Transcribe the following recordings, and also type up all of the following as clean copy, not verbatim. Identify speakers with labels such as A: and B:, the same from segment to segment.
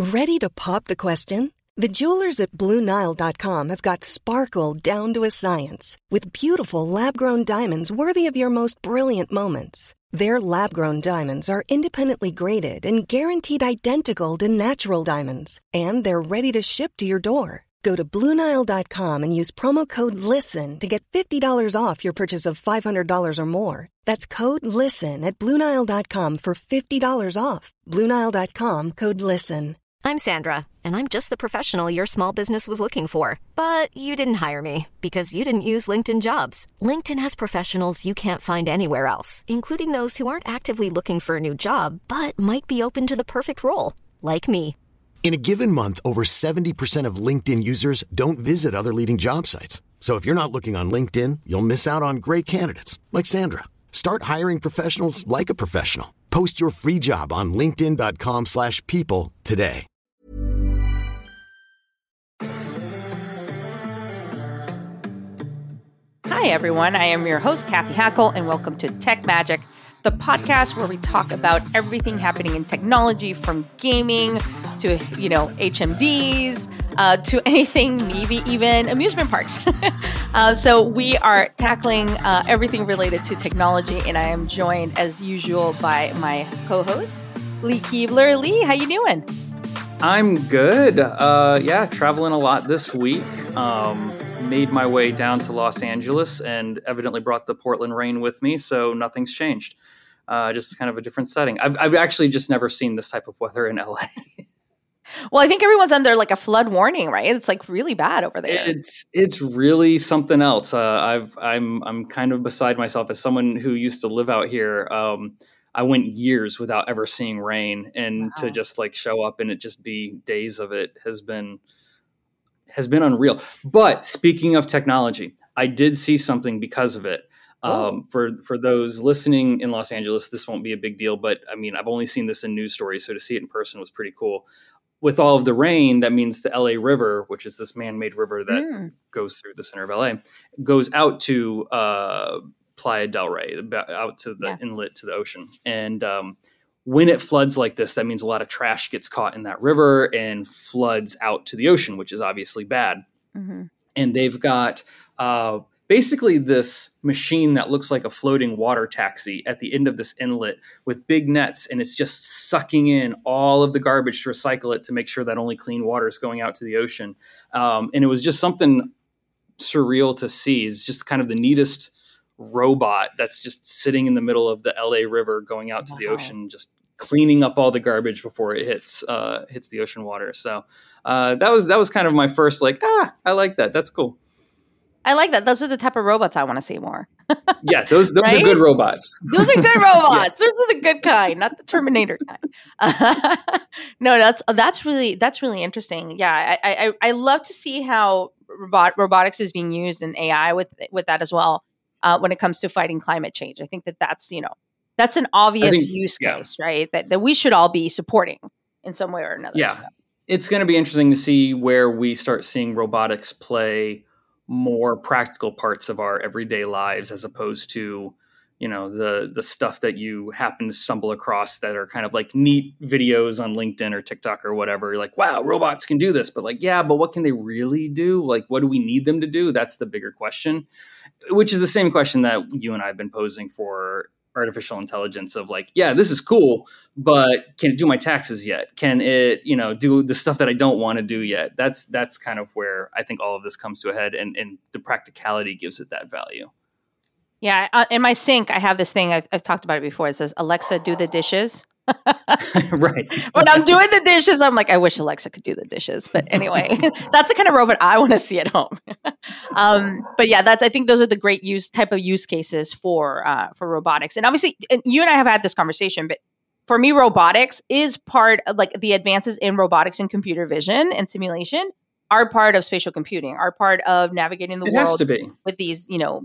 A: Ready to pop the question? The jewelers at BlueNile.com have got sparkle down to a science with beautiful lab-grown diamonds worthy of your most brilliant moments. Their lab-grown diamonds are independently graded and guaranteed identical to natural diamonds, and they're ready to ship to your door. Go to BlueNile.com and use promo code LISTEN to get $50 off your purchase of $500 or more. That's code LISTEN at BlueNile.com for $50 off. BlueNile.com, code LISTEN.
B: I'm Sandra, and I'm just the professional your small business was looking for. But you didn't hire me because you didn't use LinkedIn Jobs. LinkedIn has professionals you can't find anywhere else, including those who aren't actively looking for a new job, but might be open to the perfect role, like me.
C: In a given month, over 70% of LinkedIn users don't visit other leading job sites. So if you're not looking on LinkedIn, you'll miss out on great candidates like Sandra. Start hiring professionals like a professional. Post your free job on linkedin.com/people today.
D: Hi, everyone. I am your host, Kathy Hackle, and welcome to Tech Magic, the podcast where we talk about everything happening in technology, from gaming to, HMDs, to anything, maybe even amusement parks. So we are tackling everything related to technology, and I am joined, as usual, by my co-host, Lee Keebler. Lee, how you doing?
E: I'm good. Traveling a lot this week. Made my way down to Los Angeles and evidently brought the Portland rain with me, so nothing's changed. Just kind of a different setting. I've actually just never seen this type of weather in LA.
D: Well, I think everyone's under like a flood warning, right? It's like really bad over there.
E: It's really something else. I'm kind of beside myself as someone who used to live out here. I went years without ever seeing rain, and to just like show up and it just be days of it has been unreal. But speaking of technology, I did see something because of it. For those listening in Los Angeles, this won't be a big deal, but I mean, I've only seen this in news stories, so to see it in person was pretty cool. With all of the rain, that means the LA River, which is this man-made river that goes through the center of LA, goes out to Playa del Rey, out to the inlet to the ocean. And when it floods like this, that means a lot of trash gets caught in that river and floods out to the ocean, which is obviously bad. Mm-hmm. And they've got basically this machine that looks like a floating water taxi at the end of this inlet with big nets, and it's just sucking in all of the garbage to recycle it to make sure that only clean water is going out to the ocean. And it was just something surreal to see. It's just kind of the neatest robot that's just sitting in the middle of the LA River going out to the ocean, just cleaning up all the garbage before it hits the ocean water. So that was kind of my first I like that. That's cool.
D: I like that. Those are the type of robots I want to see more.
E: Yeah, those right? are good robots.
D: Those are good robots. Those are the good kind, not the Terminator kind. No, that's really interesting. Yeah, I love to see how robotics is being used in AI with that as well. When it comes to fighting climate change, I think that's an obvious use case, right? That we should all be supporting in some way or another.
E: Yeah, so. It's going to be interesting to see where we start seeing robotics play more practical parts of our everyday lives, as opposed to, the stuff that you happen to stumble across that are kind of like neat videos on LinkedIn or TikTok or whatever. You're like, wow, robots can do this, but but what can they really do? Like, what do we need them to do? That's the bigger question, which is the same question that you and I have been posing for artificial intelligence of this is cool, but can it do my taxes yet? Can it, do the stuff that I don't want to do yet? That's kind of where I think all of this comes to a head, and the practicality gives it that value.
D: Yeah. In my sink, I have this thing. I've talked about it before. It says, Alexa, do the dishes.
E: Right.
D: When I'm doing the dishes, I'm like, I wish Alexa could do the dishes. But anyway, that's the kind of robot I want to see at home. But yeah, I think those are the great type of use cases for robotics. And obviously, you and I have had this conversation, but for me, robotics is part of the advances in robotics and computer vision and simulation are part of spatial computing, are part of navigating the world
E: has to be.
D: with these,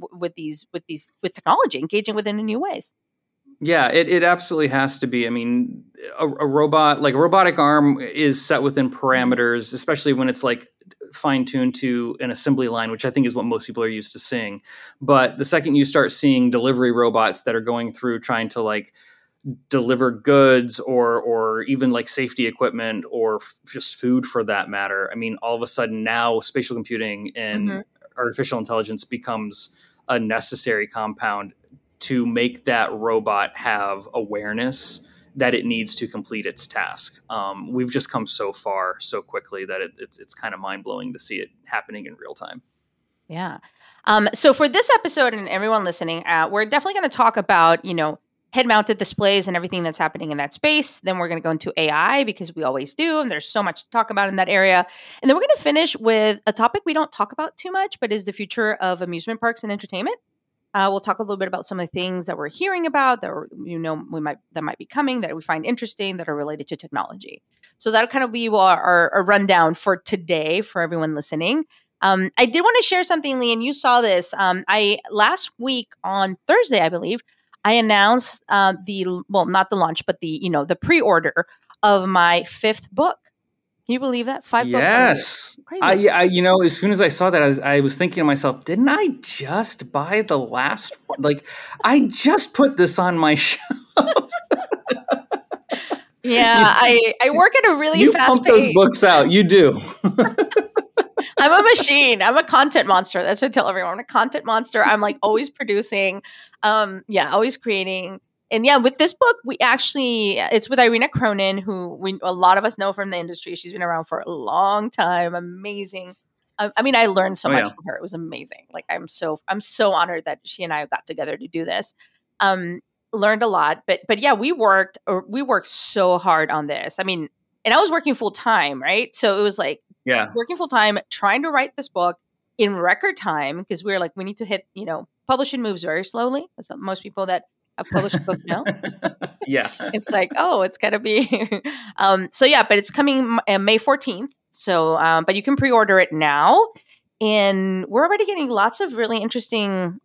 D: with technology, engaging with it in new ways.
E: Yeah, it absolutely has to be. I mean, a robot, like a robotic arm, is set within parameters, especially when it's fine-tuned to an assembly line, which I think is what most people are used to seeing. But the second you start seeing delivery robots that are going through trying to deliver goods or even like safety equipment or just food for that matter. I mean, all of a sudden now spatial computing and artificial intelligence becomes a necessary compound to make that robot have awareness that it needs to complete its task. We've just come so far so quickly that it's kind of mind blowing to see it happening in real time.
D: Yeah. So for this episode and everyone listening, we're definitely going to talk about, head-mounted displays and everything that's happening in that space. Then we're going to go into AI because we always do, and there's so much to talk about in that area. And then we're going to finish with a topic we don't talk about too much, but is the future of amusement parks and entertainment. We'll talk a little bit about some of the things that we're hearing about that might be coming that we find interesting that are related to technology. So that'll kind of be our rundown for today for everyone listening. I did want to share something, Lee, and you saw this. Last week on Thursday, I believe, I announced not the launch, but the pre-order of my 5th book. Can you believe that? 5 books.
E: Yes. Crazy. As soon as I saw that, I was thinking to myself, didn't I just buy the last one? Like, I just put this on my shelf.
D: Yeah, I work at a really fast
E: pace. You pump those books out. You do.
D: I'm a machine. I'm a content monster. That's what I tell everyone. I'm a content monster. I'm like always producing. Always creating. And yeah, with this book, it's with Irina Cronin, who a lot of us know from the industry. She's been around for a long time. Amazing. I learned so much from her. It was amazing. Like I'm so honored that she and I got together to do this. Learned a lot, but yeah, we worked so hard on this. I mean, and I was working full time, right? So it was like, working full time, trying to write this book in record time because we were like, we need to hit, publishing moves very slowly. That's what most people that have published a book know.
E: Yeah.
D: It's like, it's got to be. But it's coming May 14th. So, but you can pre-order it now. And we're already getting lots of really interesting,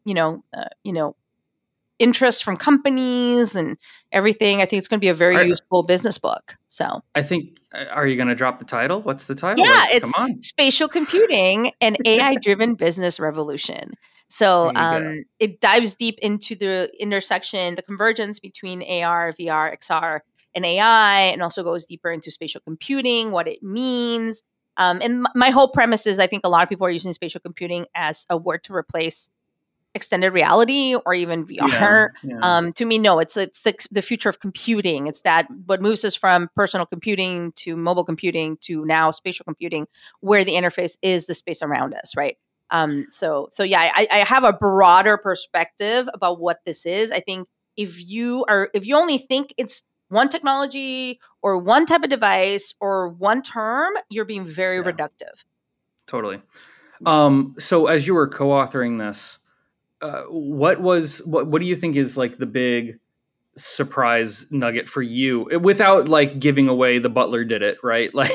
D: interest from companies and everything. I think it's going to be a very useful business book. So
E: I think, are you going to drop the title? What's the title?
D: Yeah, it's Spatial Computing and AI-Driven Business Revolution. So it dives deep into the intersection, the convergence between AR, VR, XR, and AI, and also goes deeper into spatial computing, what it means. And my whole premise is I think a lot of people are using spatial computing as a word to replace extended reality or even VR. To me, no, it's the future of computing. It's that what moves us from personal computing to mobile computing to now spatial computing, where the interface is the space around us, right? I have a broader perspective about what this is. I think if you only think it's one technology or one type of device or one term, you're being very reductive.
E: Totally. So as you were co-authoring this, what do you think is like the big surprise nugget for you without like giving away the butler did it, right? Like,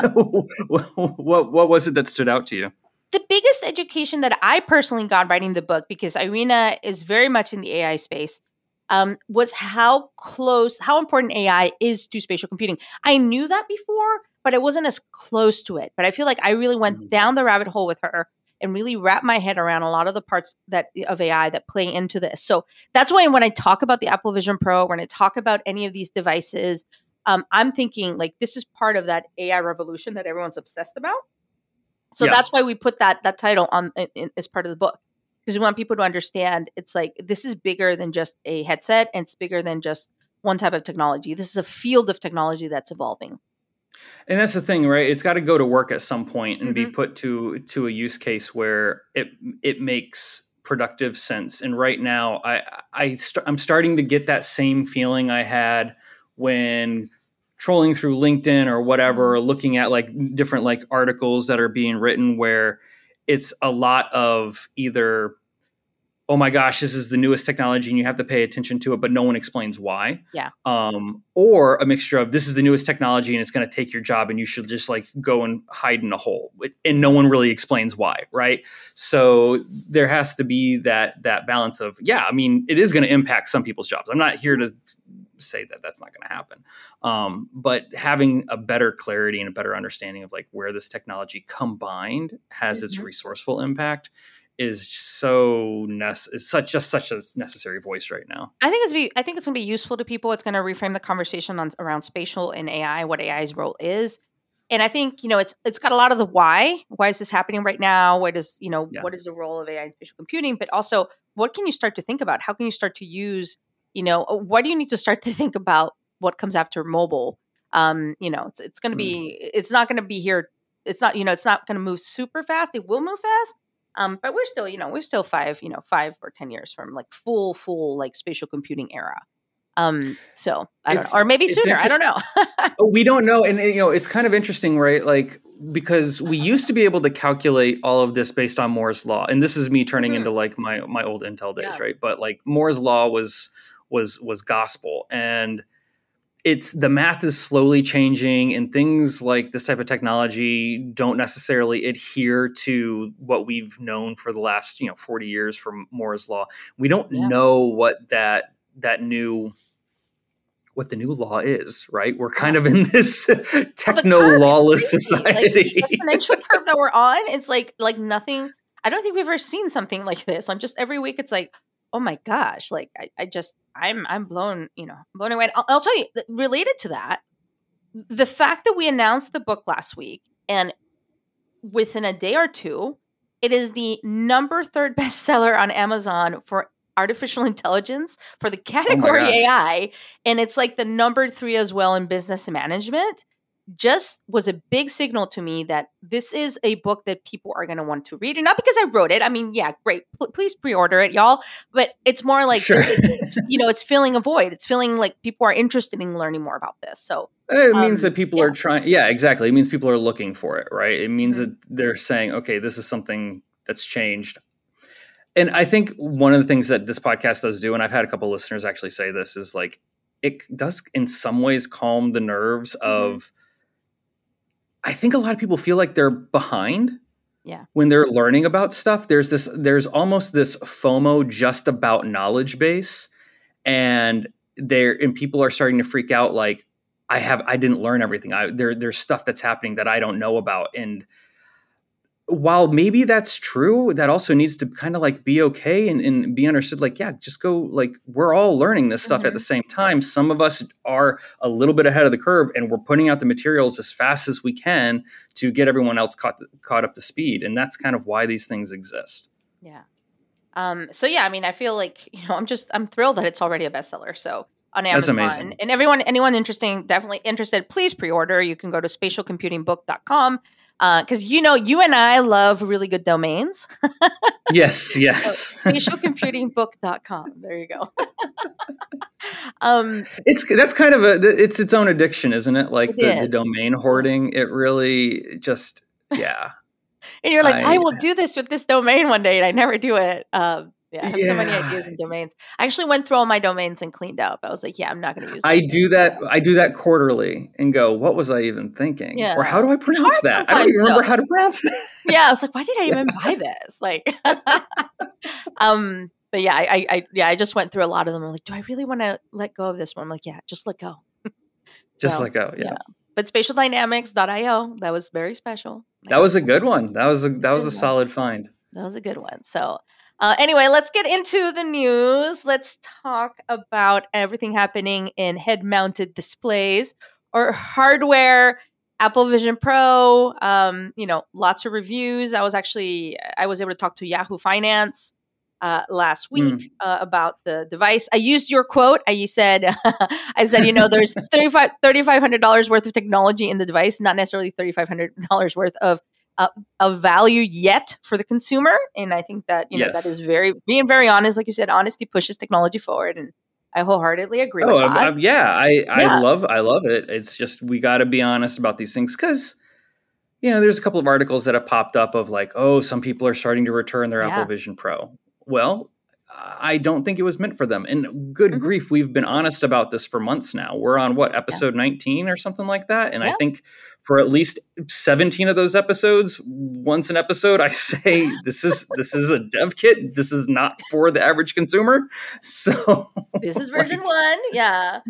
E: what was it that stood out to you?
D: The biggest education that I personally got writing the book, because Irina is very much in the AI space, was how important AI is to spatial computing. I knew that before, but I wasn't as close to it. But I feel like I really went down the rabbit hole with her and really wrap my head around a lot of the parts of AI that play into this. So that's why when I talk about the Apple Vision Pro, when I talk about any of these devices, I'm thinking like this is part of that AI revolution that everyone's obsessed about. So that's why we put that title on as part of the book, because we want people to understand it's like this is bigger than just a headset, and it's bigger than just one type of technology. This is a field of technology that's evolving.
E: And that's the thing, right? It's got to go to work at some point and be put to a use case where it makes productive sense. And right now, I'm starting to get that same feeling I had when trolling through LinkedIn or whatever, looking at like different like articles that are being written where it's a lot of either, oh my gosh, this is the newest technology and you have to pay attention to it, but no one explains why.
D: Yeah.
E: Or a mixture of this is the newest technology and it's going to take your job and you should just like go and hide in a hole, and no one really explains why. Right. So there has to be that balance of, I mean, it is going to impact some people's jobs. I'm not here to say that that's not going to happen. But having a better clarity and a better understanding of like where this technology combined has its resourceful impact is such a necessary voice right now.
D: I think it's going to be useful to people. It's going to reframe the conversation around spatial and AI, what AI's role is. And I think, it's got a lot of the why. Why is this happening right now? What is the role of AI in spatial computing? But also, what can you start to think about? How can you start to use, what do you need to start to think about what comes after mobile? It's going to be, it's not going to be here. It's not, it's not going to move super fast. It will move fast. But we're still 5 or 10 years from like full like spatial computing era. So I don't know, or maybe sooner. I don't know.
E: We don't know. And it's kind of interesting, right? Like, because we used to be able to calculate all of this based on Moore's law. And this is me turning into like my old Intel days, right? But like Moore's law was gospel, and the math is slowly changing, and things like this type of technology don't necessarily adhere to what we've known for the last 40 years from Moore's law. We don't know what the new law is, right? We're kind of in this techno-lawless society.
D: Like, the exponential curve that we're on, it's like nothing. I don't think we've ever seen something like this. I'm just, every week it's like, oh my gosh, like I'm blown away. I'll tell you, related to that, the fact that we announced the book last week, and within a day or two, it is the number 3 bestseller on Amazon for artificial intelligence, for the category AI. And it's like the number 3 as well in business management, just was a big signal to me that this is a book that people are going to want to read. And not because I wrote it. I mean, yeah, great. Please pre-order it, y'all. But it's more like, it's filling a void. It's feeling like people are interested in learning more about this. So
E: it means that people are trying. Yeah, exactly. It means people are looking for it, right? It means that they're saying, okay, this is something that's changed. And I think one of the things that this podcast does do, and I've had a couple of listeners actually say this, is like, it does in some ways calm the nerves of, I think a lot of people feel like they're behind when they're learning about stuff. There's almost this FOMO just about knowledge base, and people are starting to freak out. Like, I didn't learn everything. There's stuff that's happening that I don't know about. And while maybe that's true, that also needs to kind of like be okay and be understood. Like, yeah, just go, like, we're all learning this stuff at the same time. Some of us are a little bit ahead of the curve, and we're putting out the materials as fast as we can to get everyone else caught up to speed. And that's kind of why these things exist.
D: Yeah. So yeah, I mean, I feel like, I'm thrilled that it's already a bestseller. So on Amazon,
E: that's amazing.
D: And anyone definitely interested, please pre-order. You can go to spatialcomputingbook.com. Because you and I love really good domains.
E: Yes.
D: So, spatialcomputingbook.com. There you go.
E: That's kind of it's its own addiction, isn't it? Like the domain hoarding. It really just And
D: you're like, I will do this with this domain one day, and I never do it. I have so many ideas and domains. I actually went through all my domains and cleaned up. I was like, I'm not going to use this.
E: I do that quarterly and go, what was I even thinking? Yeah. Or how do I pronounce that? I don't even remember how to pronounce it.
D: Yeah. I was like, why did I even buy this? Like, but yeah, I just went through a lot of them. I'm like, do I really want to let go of this one? I'm like, yeah, just let go.
E: Let go. Yeah.
D: But spatialdynamics.io, that was very special.
E: That was a good one. That was a solid find.
D: That was a good one. So anyway, let's get into the news. Let's talk about everything happening in head-mounted displays or hardware. Apple Vision Pro, lots of reviews. I was able to talk to Yahoo Finance last week about the device. I used your quote. I said, there's $3,500 worth of technology in the device, not necessarily $3,500 worth of value yet for the consumer. And I think that, that is being very honest. Like you said, honesty pushes technology forward. And I wholeheartedly agree with that.
E: I love it. It's just, we got to be honest about these things. Cause there's a couple of articles that have popped up of like, some people are starting to return their Apple Vision Pro. Well, I don't think it was meant for them. And good grief, we've been honest about this for months now. We're on episode 19 or something like that. And I think for at least 17 of those episodes, once an episode, I say, this is a dev kit. This is not for the average consumer. So
D: this is version 1. Yeah.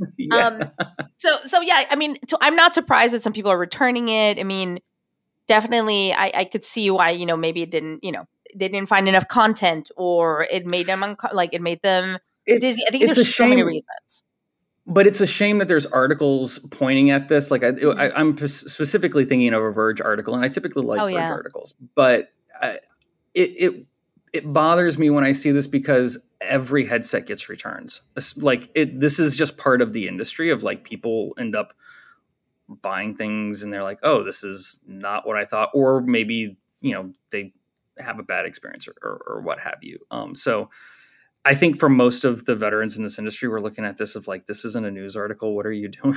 D: I mean, I'm not surprised that some people are returning it. I mean, definitely I could see why, maybe it didn't, they didn't find enough content, or it made them it made them dizzy. I think
E: it's
D: there's so many reasons.
E: But it's a shame that there's articles pointing at this. Like I'm specifically thinking of a Verge article, and I typically like Verge articles, but it bothers me when I see this because every headset gets returns. Like this is just part of the industry of like people end up buying things and they're like, oh, this is not what I thought, or maybe they have a bad experience or what have you. So I think for most of the veterans in this industry, we're looking at this of like, this isn't a news article. What are you doing?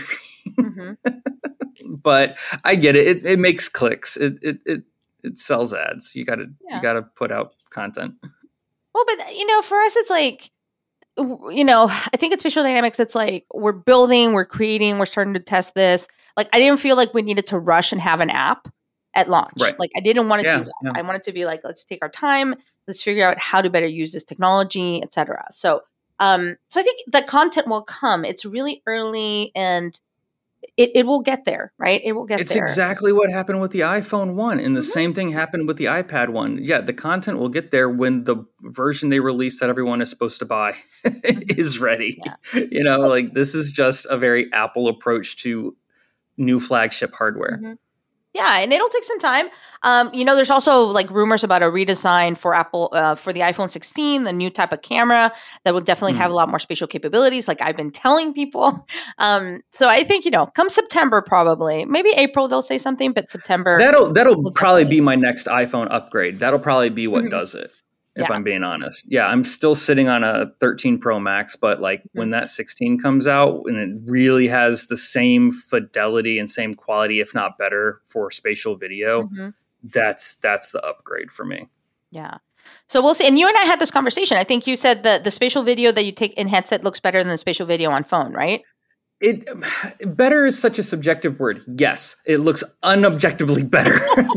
E: But I get it. It makes clicks. It sells ads. You gotta put out content.
D: Well, but for us, it's like, I think at Spatial Dynamics, it's like we're building, we're creating, we're starting to test this. Like, I didn't feel like we needed to rush and have an app at launch. Right. Like, I didn't want to do that. Yeah. I wanted to be like, let's take our time. Let's figure out how to better use this technology, et cetera. So I think the content will come. It's really early, and it will get there, right? It will get there.
E: It's exactly what happened with the iPhone 1, and the same thing happened with the iPad 1. Yeah, the content will get there when the version they release that everyone is supposed to buy is ready. Yeah. Like this is just a very Apple approach to new flagship hardware.
D: Mm-hmm. Yeah, and it'll take some time. There's also like rumors about a redesign for Apple for the iPhone 16, the new type of camera that will definitely have a lot more spatial capabilities, like I've been telling people. So I think, come September, probably, maybe April, they'll say something, but September.
E: That'll probably be my next iPhone upgrade. That'll probably be what does it. If I'm being honest. Yeah, I'm still sitting on a 13 Pro Max, but like when that 16 comes out and it really has the same fidelity and same quality, if not better, for spatial video, that's the upgrade for me.
D: Yeah. So we'll see. And you and I had this conversation. I think you said that the spatial video that you take in headset looks better than the spatial video on phone, right?
E: Better is such a subjective word. Yes, it looks unobjectively better,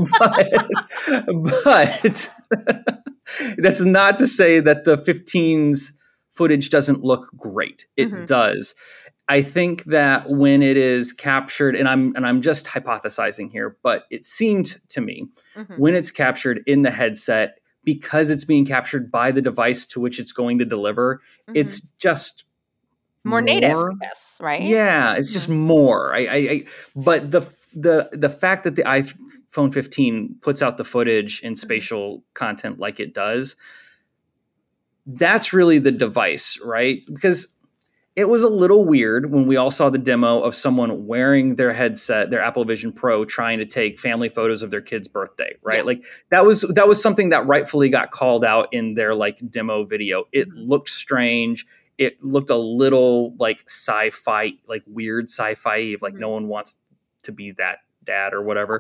E: but that's not to say that the 15's footage doesn't look great. It does. I think that when it is captured, and I'm just hypothesizing here, but it seemed to me when it's captured in the headset, because it's being captured by the device to which it's going to deliver, it's just
D: more native, I guess, right?
E: Yeah, it's just more. But the fact that the iPhone 15 puts out the footage in spatial content like it does, that's really the device, right? Because it was a little weird when we all saw the demo of someone wearing their headset, their Apple Vision Pro, trying to take family photos of their kid's birthday, right? Yeah. Like that was something that rightfully got called out in their like demo video. It looked strange. It looked a little like sci-fi, like weird sci-fi, like no one wants to be that dad or whatever.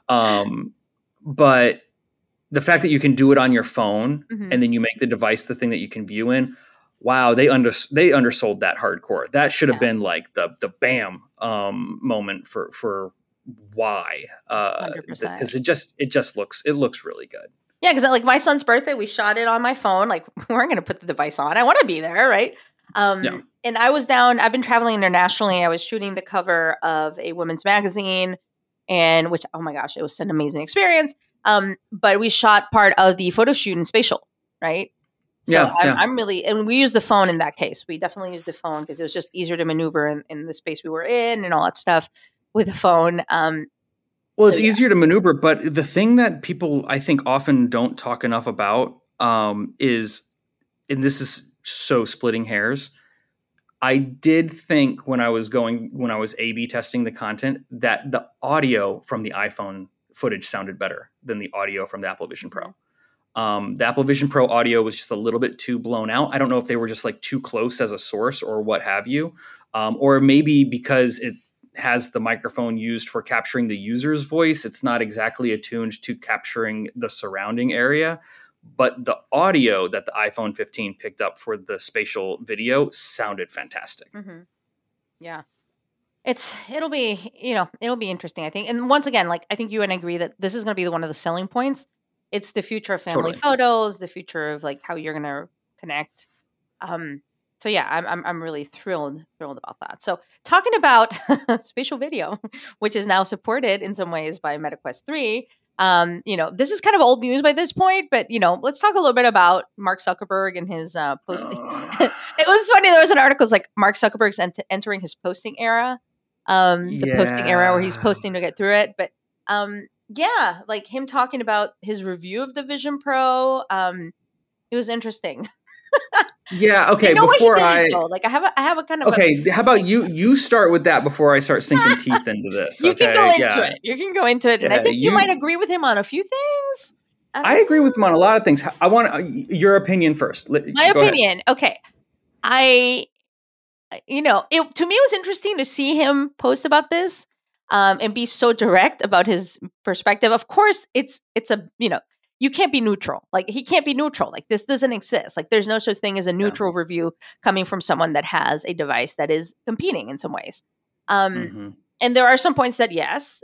E: But the fact that you can do it on your phone and then you make the device the thing that you can view in, wow, they undersold that hardcore. That should have been like the bam moment for why, because it just looks really good.
D: Yeah, because like my son's birthday, we shot it on my phone. Like we weren't going to put the device on. I want to be there, right? And I was I've been traveling internationally. I was shooting the cover of a women's magazine, and which, oh my gosh, it was an amazing experience. But we shot part of the photo shoot in spatial, right? So I'm really, and we used the phone in that case. We definitely used the phone because it was just easier to maneuver in the space we were in and all that stuff with the phone.
E: Well, it's easier to maneuver, but the thing that people, I think, often don't talk enough about is, and this is so splitting hairs, I did think when I was A/B testing the content that the audio from the iPhone footage sounded better than the audio from the Apple Vision Pro. The Apple Vision Pro audio was just a little bit too blown out. I don't know if they were just like too close as a source or what have you, or maybe because it has the microphone used for capturing the user's voice, it's not exactly attuned to capturing the surrounding area. But the audio that the iPhone 15 picked up for the spatial video sounded fantastic.
D: Yeah. It'll be interesting, I think. And once again, like I think you and I agree that this is going to be one of the selling points. It's the future of family photos, the future of like how you're going to connect. So yeah, I'm really thrilled about that. So talking about spatial video, which is now supported in some ways by MetaQuest 3, This is kind of old news by this point, but let's talk a little bit about Mark Zuckerberg and his posting. It was funny. There was an article like Mark Zuckerberg's entering his posting era, the posting era where he's posting to get through it. But like him talking about his review of the Vision Pro. It was interesting.
E: Yeah. Okay.
D: Before I have a kind of
E: how about you start with that before I start sinking teeth into this?
D: You can go into it. You can go into it, and I think you might agree with him on a few things.
E: I agree with him on a lot of things. I want your opinion first.
D: My opinion. Okay. To me, it was interesting to see him post about this and be so direct about his perspective. Of course, it's you can't be neutral. Like he can't be neutral. Like this doesn't exist. Like there's no such thing as a neutral review coming from someone that has a device that is competing in some ways. And there are some points that yes,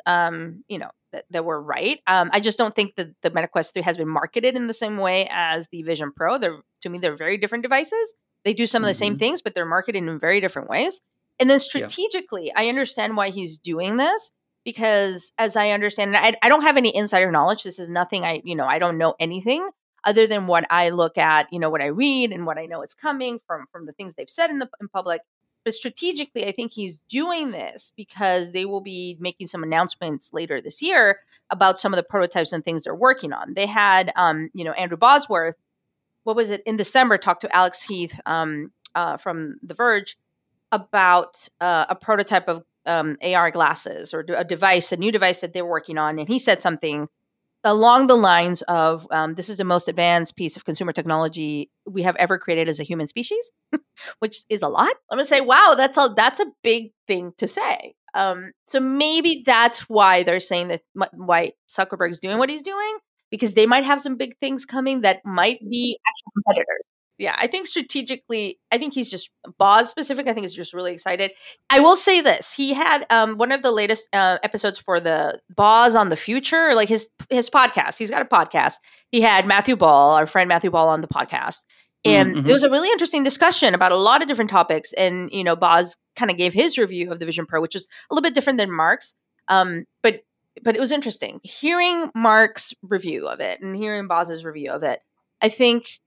D: that were right. I just don't think that the Meta Quest 3 has been marketed in the same way as the Vision Pro. To me, they're very different devices. They do some of the same things, but they're marketed in very different ways. And then strategically, I understand why he's doing this. Because as I understand, I don't have any insider knowledge. This is nothing I don't know anything other than what I look at, what I read and what I know is coming from the things they've said in public. But strategically, I think he's doing this because they will be making some announcements later this year about some of the prototypes and things they're working on. They had, Andrew Bosworth, what was it, in December, talked to Alex Heath from The Verge about a prototype of AR glasses or a new device that they're working on. And he said something along the lines of, this is the most advanced piece of consumer technology we have ever created as a human species, which is a lot. I'm going to say, wow, that's a big thing to say. So maybe that's why they're saying that why Zuckerberg's doing what he's doing, because they might have some big things coming that might be actual competitors. Yeah, I think strategically, I think he's just Boz specific. I think he's just really excited. I will say this. He had one of the latest episodes for the Boz on the Future, like his podcast. He's got a podcast. He had Matthew Ball, our friend Matthew Ball, on the podcast. And there was a really interesting discussion about a lot of different topics. And, Boz kind of gave his review of the Vision Pro, which was a little bit different than Mark's. But it was interesting. Hearing Mark's review of it and hearing Boz's review of it, I think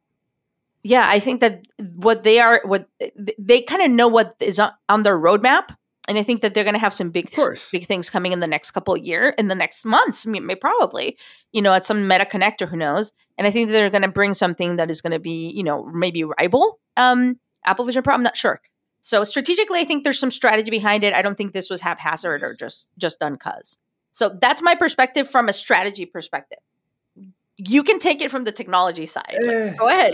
D: that what they kind of know what is on their roadmap. And I think that they're going to have some big things coming in the next couple of years, in the next months, probably, at some Meta Connector, who knows? And I think they're going to bring something that is going to be, maybe rival Apple Vision Pro. I'm not sure. So strategically, I think there's some strategy behind it. I don't think this was haphazard or just done cause. So that's my perspective from a strategy perspective. You can take it from the technology side. Go ahead.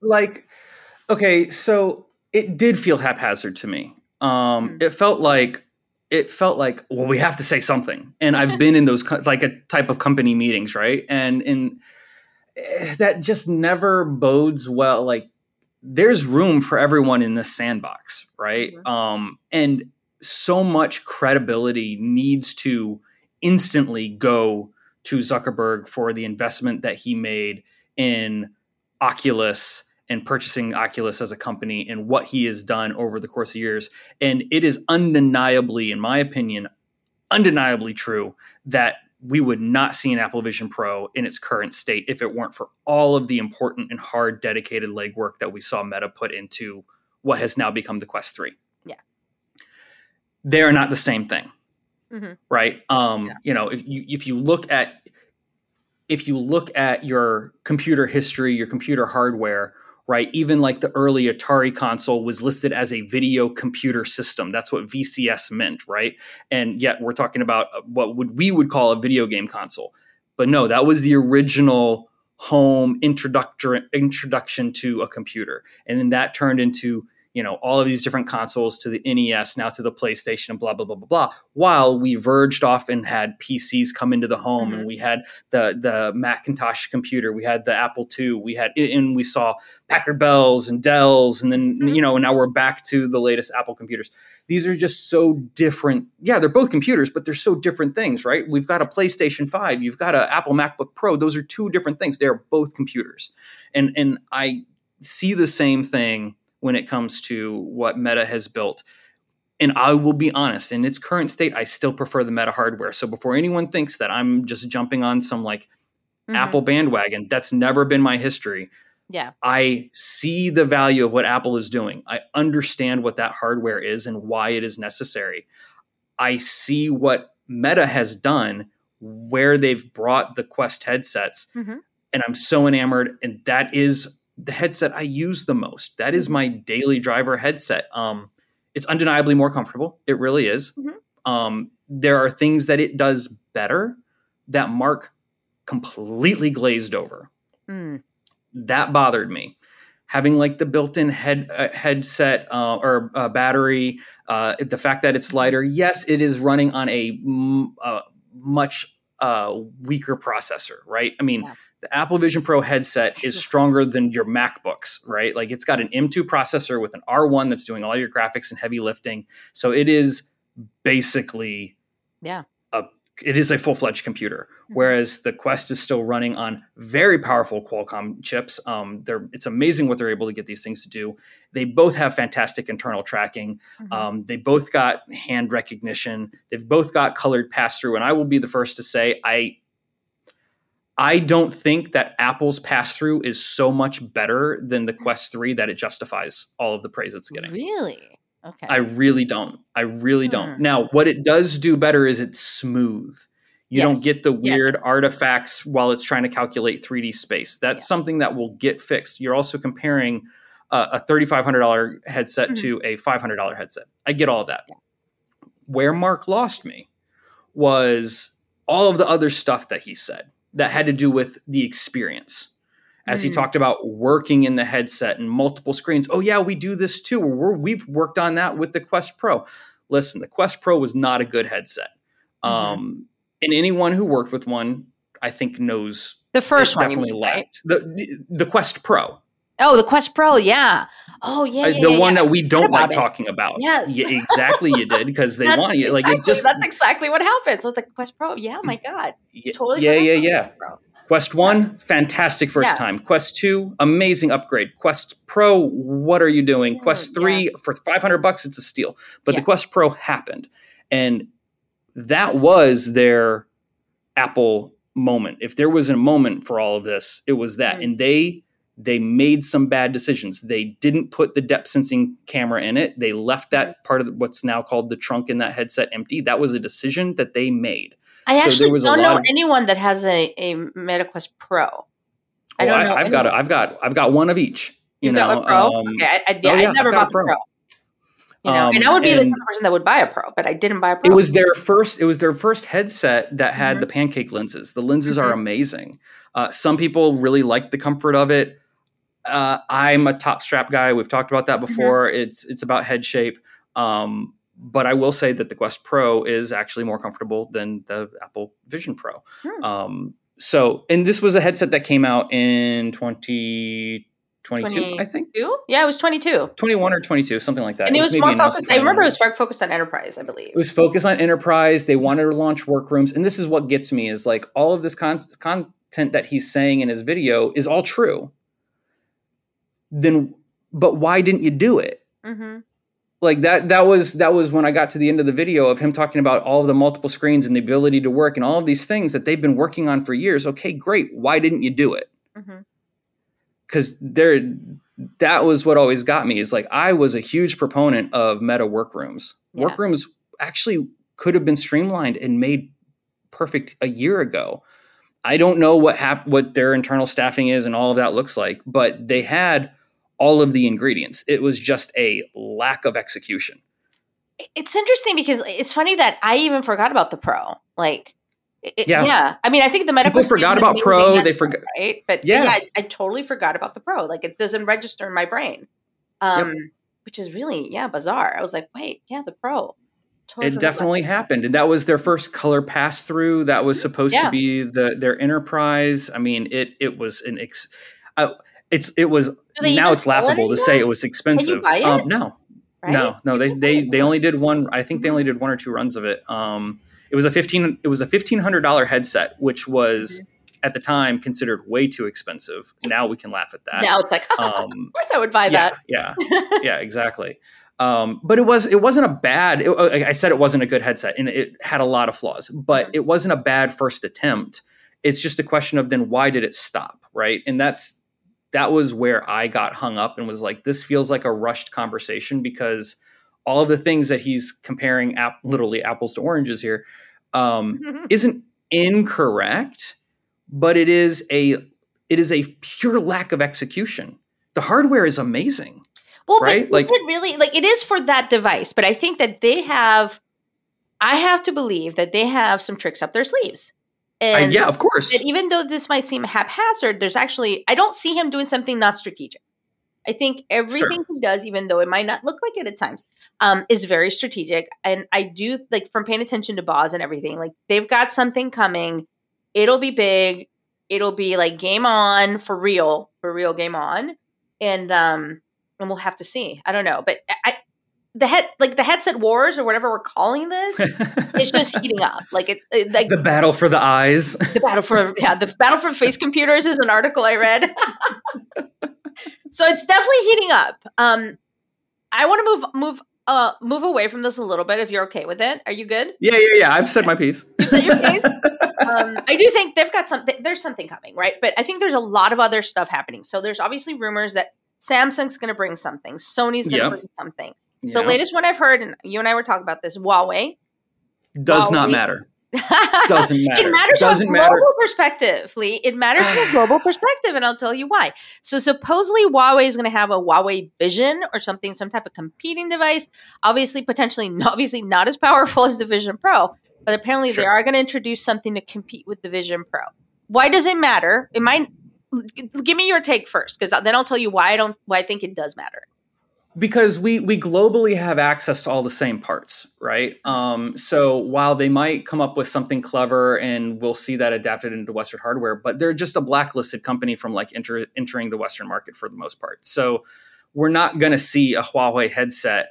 E: So it did feel haphazard to me. It felt like, well, we have to say something. And I've been in those like a type of company meetings, right? And that just never bodes well. Like there's room for everyone in this sandbox, right? And so much credibility needs to instantly go to Zuckerberg for the investment that he made in Oculus and purchasing Oculus as a company and what he has done over the course of years. And it is undeniably, in my opinion, undeniably true that we would not see an Apple Vision Pro in its current state if it weren't for all of the important and hard dedicated legwork that we saw Meta put into what has now become the Quest 3.
D: Yeah.
E: They are not the same thing. Right. If you look at your computer history, your computer hardware, right? Even like the early Atari console was listed as a video computer system. That's what VCS meant, right? And yet we're talking about what we would call a video game console. But no, that was the original home introduction to a computer. And then that turned into all of these different consoles, to the NES, now to the PlayStation, and blah, blah, blah, blah, blah. While we verged off and had PCs come into the home, and we had the Macintosh computer, we had the Apple II, and we saw Packard Bells and Dells, and then, now we're back to the latest Apple computers. These are just so different. Yeah, they're both computers, but they're so different things, right? We've got a PlayStation 5, you've got an Apple MacBook Pro. Those are two different things. They're both computers. And I see the same thing when it comes to what Meta has built. And I will be honest, in its current state, I still prefer the Meta hardware. So before anyone thinks that I'm just jumping on some like Apple bandwagon, that's never been my history.
D: Yeah.
E: I see the value of what Apple is doing. I understand what that hardware is and why it is necessary. I see what Meta has done, where they've brought the Quest headsets, and I'm so enamored. And that is the headset I use the most. That is my daily driver headset. It's undeniably more comfortable. It really is. There are things that it does better that Mark completely glazed over. That bothered me. Having like the built-in headset or battery, the fact that it's lighter. Yes, it is running on a much weaker processor, right? I mean, the Apple Vision Pro headset is stronger than your MacBooks, right? Like it's got an M2 processor with an R1 that's doing all your graphics and heavy lifting. So it is basically it is a full-fledged computer, whereas the Quest is still running on very powerful Qualcomm chips. It's amazing what they're able to get these things to do. They both have fantastic internal tracking. They both got hand recognition. They've both got colored pass-through. And I will be the first to say, I don't think that Apple's pass-through is so much better than the Quest 3 that it justifies all of the praise it's getting.
D: Really? Okay.
E: I really don't. Now, what it does do better is it's smooth. You don't get the weird artifacts while it's trying to calculate 3D space. That's something that will get fixed. You're also comparing a $3,500 headset to a $500 headset. I get all of that. Where Mark lost me was all of the other stuff that he said that had to do with the experience. As he talked about working in the headset and multiple screens. Oh, yeah, we do this too. We've worked on that with the Quest Pro. Listen, the Quest Pro was not a good headset. And anyone who worked with one, I think, knows
D: the first one
E: definitely lacked.
D: Right?
E: The Quest Pro.
D: Oh, the Quest Pro, yeah. Oh, yeah.
E: The one that we don't like talking about.
D: Yes.
E: Yeah, exactly, you did, because they want you.
D: That's exactly what happens with the Quest Pro. Yeah, my God. Totally.
E: Yeah. Quest Pro. Quest 1, fantastic first time. Quest 2, amazing upgrade. Quest Pro, what are you doing? Quest 3, for $500, it's a steal. But the Quest Pro happened. And that was their Apple moment. If there was a moment for all of this, it was that. And they made some bad decisions. They didn't put the depth sensing camera in it. They left that part of what's now called the trunk in that headset empty. That was a decision that they made.
D: I actually don't know anyone that has a MetaQuest Pro. I don't know.
E: I've got one of each. You know,
D: got a Pro? Okay, I never bought the Pro. You know, and I would be the kind of person that would buy a Pro, but I didn't buy a Pro.
E: It was their first headset that had the pancake lenses. The lenses are amazing. Some people really like the comfort of it. I'm a top strap guy. We've talked about that before. It's about head shape. But I will say that the Quest Pro is actually more comfortable than the Apple Vision Pro. And this was a headset that came out in 2022, I think.
D: Yeah, it was 22.
E: 21 or 22, something like that.
D: And it was more focused. I remember it was focused on enterprise, I believe.
E: It was focused on enterprise. They wanted to launch workrooms. And this is what gets me is like all of this content that he's saying in his video is all true. But why didn't you do it? Like that was when I got to the end of the video of him talking about all of the multiple screens and the ability to work and all of these things that they've been working on for years. Okay, great. Why didn't you do it? Because that was what always got me is like, I was a huge proponent of Meta workrooms. Workrooms actually could have been streamlined and made perfect a year ago. I don't know what their internal staffing is and all of that looks like, but they had all of the ingredients. It was just a lack of execution.
D: It's interesting because it's funny that I even forgot about the Pro. Like, I mean, I think the Meta
E: people forgot about Pro. They forgot,
D: right? But I totally forgot about the Pro. Like, it doesn't register in my brain, which is really bizarre. I was like, wait, the Pro. Totally
E: it definitely happened, and that was their first color pass through. That was supposed to be their enterprise. I mean, it was an it was now it's laughable to say it was expensive.
D: Can you buy it?
E: No. They only did one. I think they only did one or two runs of it. It was a $1,500 headset, which was at the time considered way too expensive. Now we can laugh at that.
D: Now it's like, of course I would buy that.
E: Yeah, exactly. But it wasn't a bad. I said it wasn't a good headset, and it had a lot of flaws. But it wasn't a bad first attempt. It's just a question of then why did it stop, right? And that was where I got hung up and was like, this feels like a rushed conversation because all of the things that he's comparing literally apples to oranges here isn't incorrect, but it is a pure lack of execution. The hardware is amazing.
D: Well,
E: right?
D: But is it really it is for that device, but I think that I have to believe that they have some tricks up their sleeves. And
E: yeah, of course.
D: And even though this might seem haphazard, I don't see him doing something not strategic. I think everything he does, even though it might not look like it at times, is very strategic. And I do from paying attention to Boz and everything, they've got something coming. It'll be big. It'll be game on for real game on. And we'll have to see. I don't know. But the headset wars or whatever we're calling this, it's just heating up. It's
E: the battle for the eyes.
D: The battle for face computers is an article I read. So it's definitely heating up. I want to move away from this a little bit if you're okay with it. Are you good?
E: Yeah. I've said my piece.
D: You've said your piece. I do think they've got something. There's something coming, right? But I think there's a lot of other stuff happening. So there's obviously rumors that Samsung's going to bring something. Sony's going to bring something.
E: Yep.
D: The latest one I've heard, and you and I were talking about this, Huawei.
E: Does not matter. Doesn't matter.
D: It matters from a global perspective, Lee. It matters from a global perspective, and I'll tell you why. So supposedly Huawei is going to have a Huawei Vision or some type of competing device. Obviously not as powerful as the Vision Pro, but apparently they are going to introduce something to compete with the Vision Pro. Why does it matter? It might. Give me your take first, because then I'll tell you why I think it does matter.
E: Because we globally have access to all the same parts, right? So while they might come up with something clever and we'll see that adapted into Western hardware, but they're just a blacklisted company from entering the Western market for the most part. So we're not going to see a Huawei headset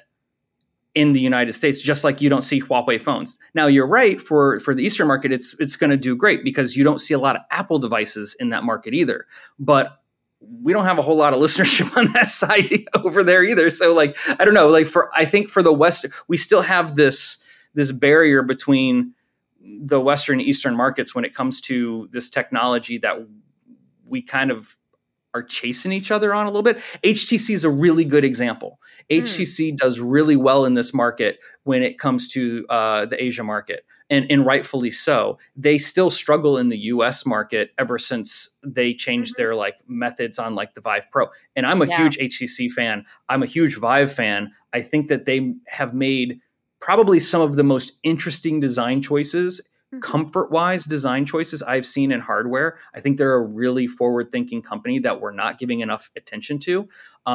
E: in the United States, just like you don't see Huawei phones. Now, you're right, for the Eastern market, it's going to do great because you don't see a lot of Apple devices in that market either. But we don't have a whole lot of listenership on that side over there either. So I don't know, I think for the West, we still have this barrier between the Western and Eastern markets when it comes to this technology that we kind of are chasing each other on a little bit. HTC is a really good example. HTC does really well in this market when it comes to the Asia market, and rightfully so. They still struggle in the US market ever since they changed their methods on the Vive Pro. And I'm a huge HTC fan. I'm a huge Vive fan. I think that they have made probably some of the most interesting design choices, comfort-wise design choices I've seen in hardware. I think they're a really forward-thinking company that we're not giving enough attention to.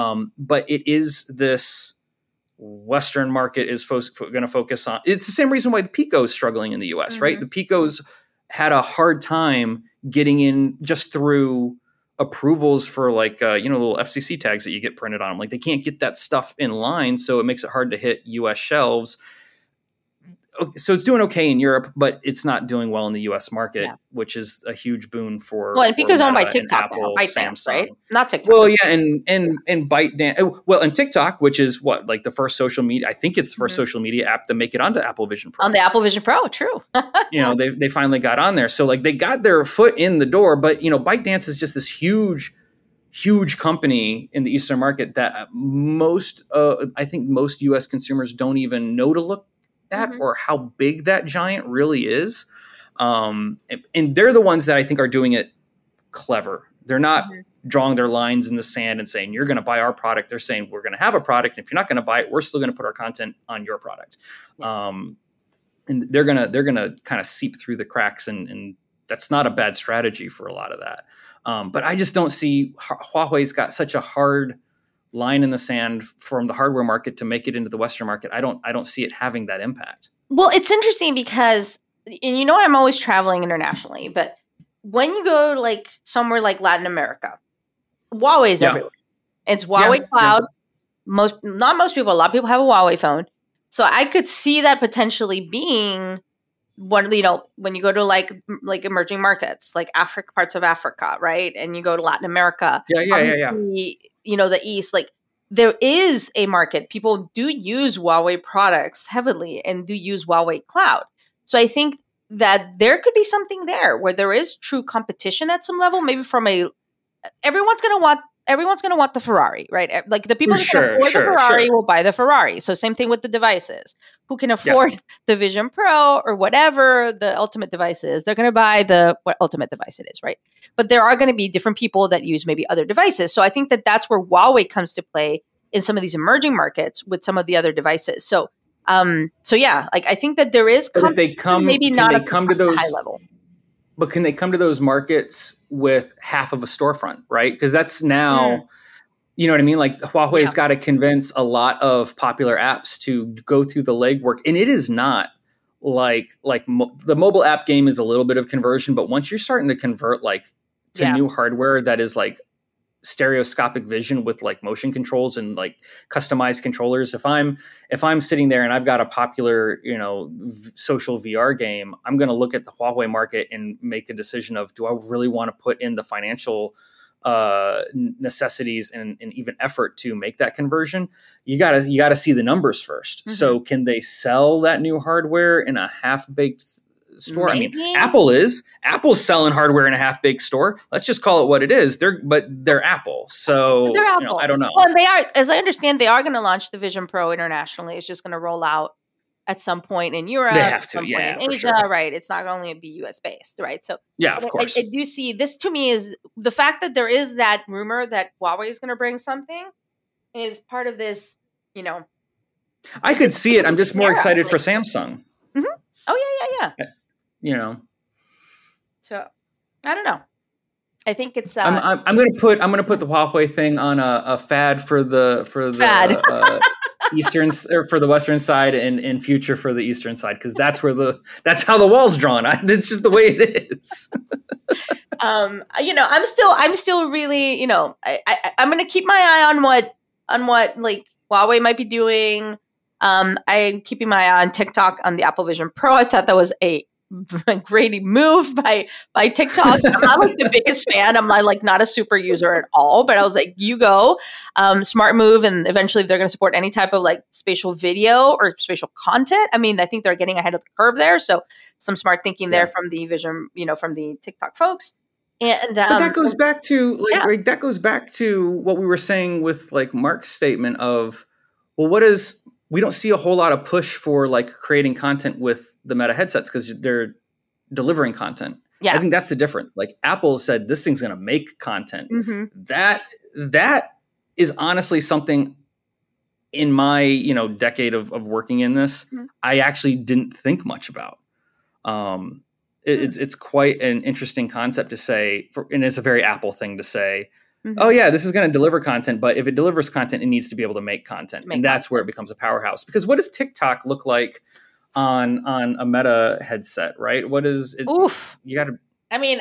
E: But it is this Western market is going to focus on. It's the same reason why the Pico is struggling in the US, right? The Picos had a hard time getting in just through approvals for little FCC tags that you get printed on them. They can't get that stuff in line, so it makes it hard to hit US shelves. So it's doing okay in Europe, but it's not doing well in the U.S. market, which is a huge boon for.
D: Well, and Pico's owned by TikTok,
E: Apple,
D: Samsung, right? Not TikTok.
E: Well, yeah, and ByteDance. Well, and TikTok, which is the first social media. I think it's the first social media app to make it onto Apple Vision Pro.
D: On the Apple Vision Pro, true.
E: They finally got on there, so they got their foot in the door. But ByteDance is just this huge company in the Eastern market that I think most U.S. consumers don't even know to look at or how big that giant really is. And they're the ones that I think are doing it clever. They're not drawing their lines in the sand and saying, you're going to buy our product. They're saying, we're going to have a product. And if you're not going to buy it, we're still going to put our content on your product. And they're going to kind of seep through the cracks. And that's not a bad strategy for a lot of that. But I just don't see Huawei's got such a hard line in the sand from the hardware market to make it into the Western market. I don't see it having that impact. Well,
D: it's interesting because, and I'm always traveling internationally, but when you go to somewhere like Latin America, Huawei is everywhere. It's Huawei Cloud. Not most people, a lot of people have a Huawei phone. So I could see that potentially being one, when you go to like emerging markets, like parts of Africa, right? And you go to Latin America.
E: Yeah.
D: The East, there is a market. People do use Huawei products heavily and do use Huawei Cloud. So I think that there could be something there where there is true competition at some level, maybe from everyone's going to want the Ferrari, right? Like the people who can afford the Ferrari will buy the Ferrari. So same thing with the devices. Who can afford the Vision Pro or whatever the ultimate device is, they're going to buy what ultimate device it is, right? But there are going to be different people that use maybe other devices. So I think that that's where Huawei comes to play in some of these emerging markets with some of the other devices. So yeah, like I think that there is
E: if they come,
D: maybe not
E: they come to those
D: high level.
E: But can they come to those markets with half of a storefront, right? Because that's now, you know what I mean? Like Huawei's got to convince a lot of popular apps to go through the legwork. And it is not like the mobile app game is a little bit of conversion. But once you're starting to convert like to new hardware that is like stereoscopic vision with like motion controls and like customized controllers. If I'm sitting there and I've got a popular, social VR game, I'm going to look at the Huawei market and make a decision of, do I really want to put in the financial necessities and even effort to make that conversion? You gotta see the numbers first. Mm-hmm. So can they sell that new hardware in a half-baked store? Maybe. I mean, Apple's selling hardware in a half-baked store. Let's just call it what it is. They're Apple. So
D: they're Apple.
E: I don't know.
D: Well, they are, as I understand, they are going to launch the Vision Pro internationally. It's just going to roll out at some point in Europe.
E: They have
D: to,
E: in
D: Asia,
E: sure.
D: Right? It's not going to be US based, right? So
E: of course.
D: I do see this. To me, is the fact that there is that rumor that Huawei is going to bring something is part of this.
E: I could see it. I'm just more excited for Samsung.
D: Mm-hmm. Oh yeah. So I don't know. I think it's.
E: I'm going to put the Huawei thing on a fad for the eastern or for the western side, and in future for the eastern side, because that's how the wall's drawn. It's just the way it is.
D: I'm still really, I'm going to keep my eye on what like Huawei might be doing. I'm keeping my eye on TikTok on the Apple Vision Pro. I thought that was a great move by TikTok. I'm not like the biggest fan. I'm not a super user at all, but I was like, you go, smart move. And eventually they're going to support any type of like spatial video or spatial content. I mean, I think they're getting ahead of the curve there. So some smart thinking there from the Vision, from the TikTok folks. And
E: but that goes back to that goes back to what we were saying with like Mark's statement of, well, we don't see a whole lot of push for like creating content with the Meta headsets because they're delivering content. Yeah. I think that's the difference. Like Apple said, this thing's going to make content. Mm-hmm. That is honestly something in my, decade of working in this, I actually didn't think much about. It's quite an interesting concept to say, and it's a very Apple thing to say, oh yeah, this is going to deliver content, but if it delivers content, it needs to be able to make content. And that's where it becomes a powerhouse. Because what does TikTok look like on a Meta headset, right? What is it?
D: Oof.
E: You got to.
D: I mean,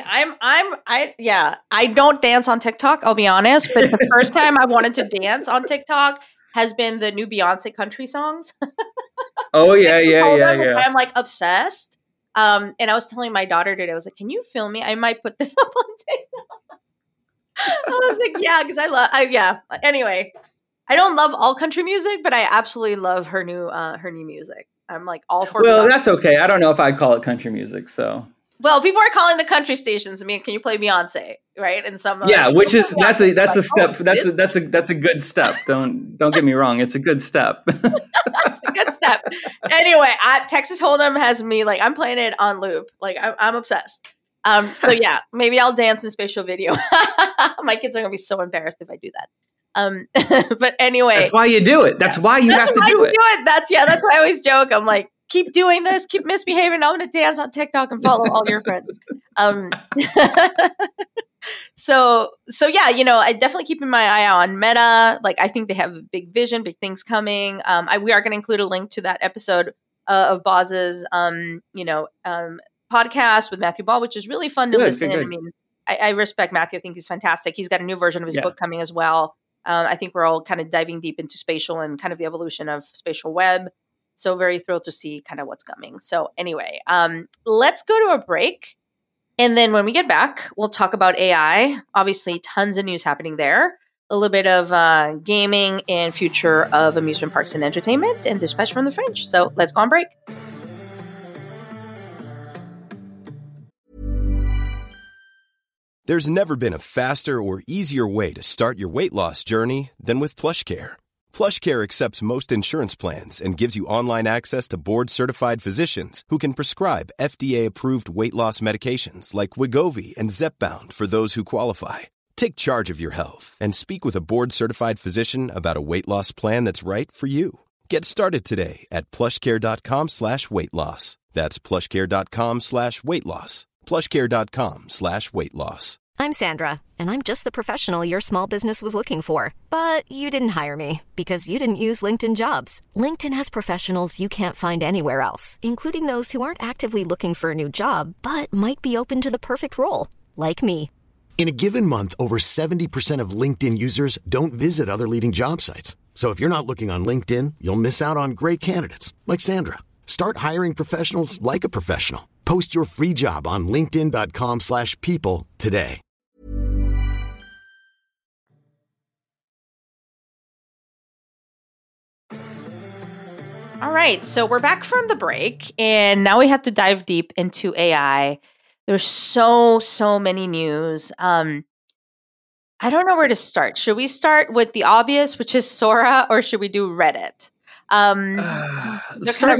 D: I don't dance on TikTok, I'll be honest, but the first time I wanted to dance on TikTok has been the new Beyonce country songs.
E: Oh yeah.
D: I'm like obsessed. And I was telling my daughter today, I was like, can you film me? I might put this up on TikTok. I was like, yeah, because Anyway, I don't love all country music, but I absolutely love her new music. I'm like all for.
E: Well, that's okay. I don't know if I'd call it country music. So.
D: Well, people are calling the country stations. I mean, can you play Beyonce? Right? And some.
E: Which is that's a step. That's a good step. Don't get me wrong. It's a good step.
D: That's a good step. Anyway, Texas Hold'em has me like I'm playing it on loop. Like I'm obsessed. So yeah, maybe I'll dance in spatial video. My kids are gonna be so embarrassed if I do that. But anyway,
E: that's why you do it. That's why you have to do it.
D: That's why I always joke. I'm like, keep doing this, keep misbehaving. I'm gonna dance on TikTok and follow all your friends. So yeah, I definitely keeping my eye on Meta. Like I think they have a big vision, big things coming. We are going to include a link to that episode of Boz's, podcast with Matthew Ball, which is really fun to listen. Good. I mean, I respect Matthew. I think he's fantastic. He's got a new version of his book coming as well. I think we're all kind of diving deep into spatial and kind of the evolution of spatial web. So very thrilled to see kind of what's coming. So anyway, let's go to a break. And then when we get back, we'll talk about AI. Obviously, tons of news happening there. a little bit of gaming and future of amusement parks and entertainment, and Dispatch from the Fringe. So let's go on break.
F: There's never been a faster or easier way to start your weight loss journey than with PlushCare. PlushCare accepts most insurance plans and gives you online access to board-certified physicians who can prescribe FDA-approved weight loss medications like Wegovy and Zepbound for those who qualify. Take charge of your health and speak with a board-certified physician about a weight loss plan that's right for you. Get started today at plushcare.com/weight loss. That's plushcare.com/weight loss. plushcare.com/weight loss.
B: I'm Sandra, and I'm just the professional your small business was looking for. But you didn't hire me because you didn't use LinkedIn Jobs. LinkedIn has professionals you can't find anywhere else, including those who aren't actively looking for a new job, but might be open to the perfect role, like me.
C: In a given month, over 70% of LinkedIn users don't visit other leading job sites. So if you're not looking on LinkedIn, you'll miss out on great candidates like Sandra. Start hiring professionals like a professional. Post your free job on linkedin.com/people today.
D: All right, so we're back from the break, and now we have to dive deep into AI. There's so many news. I don't know where to start. Should we start with the obvious, which is Sora, or should we do Reddit?
E: Let's start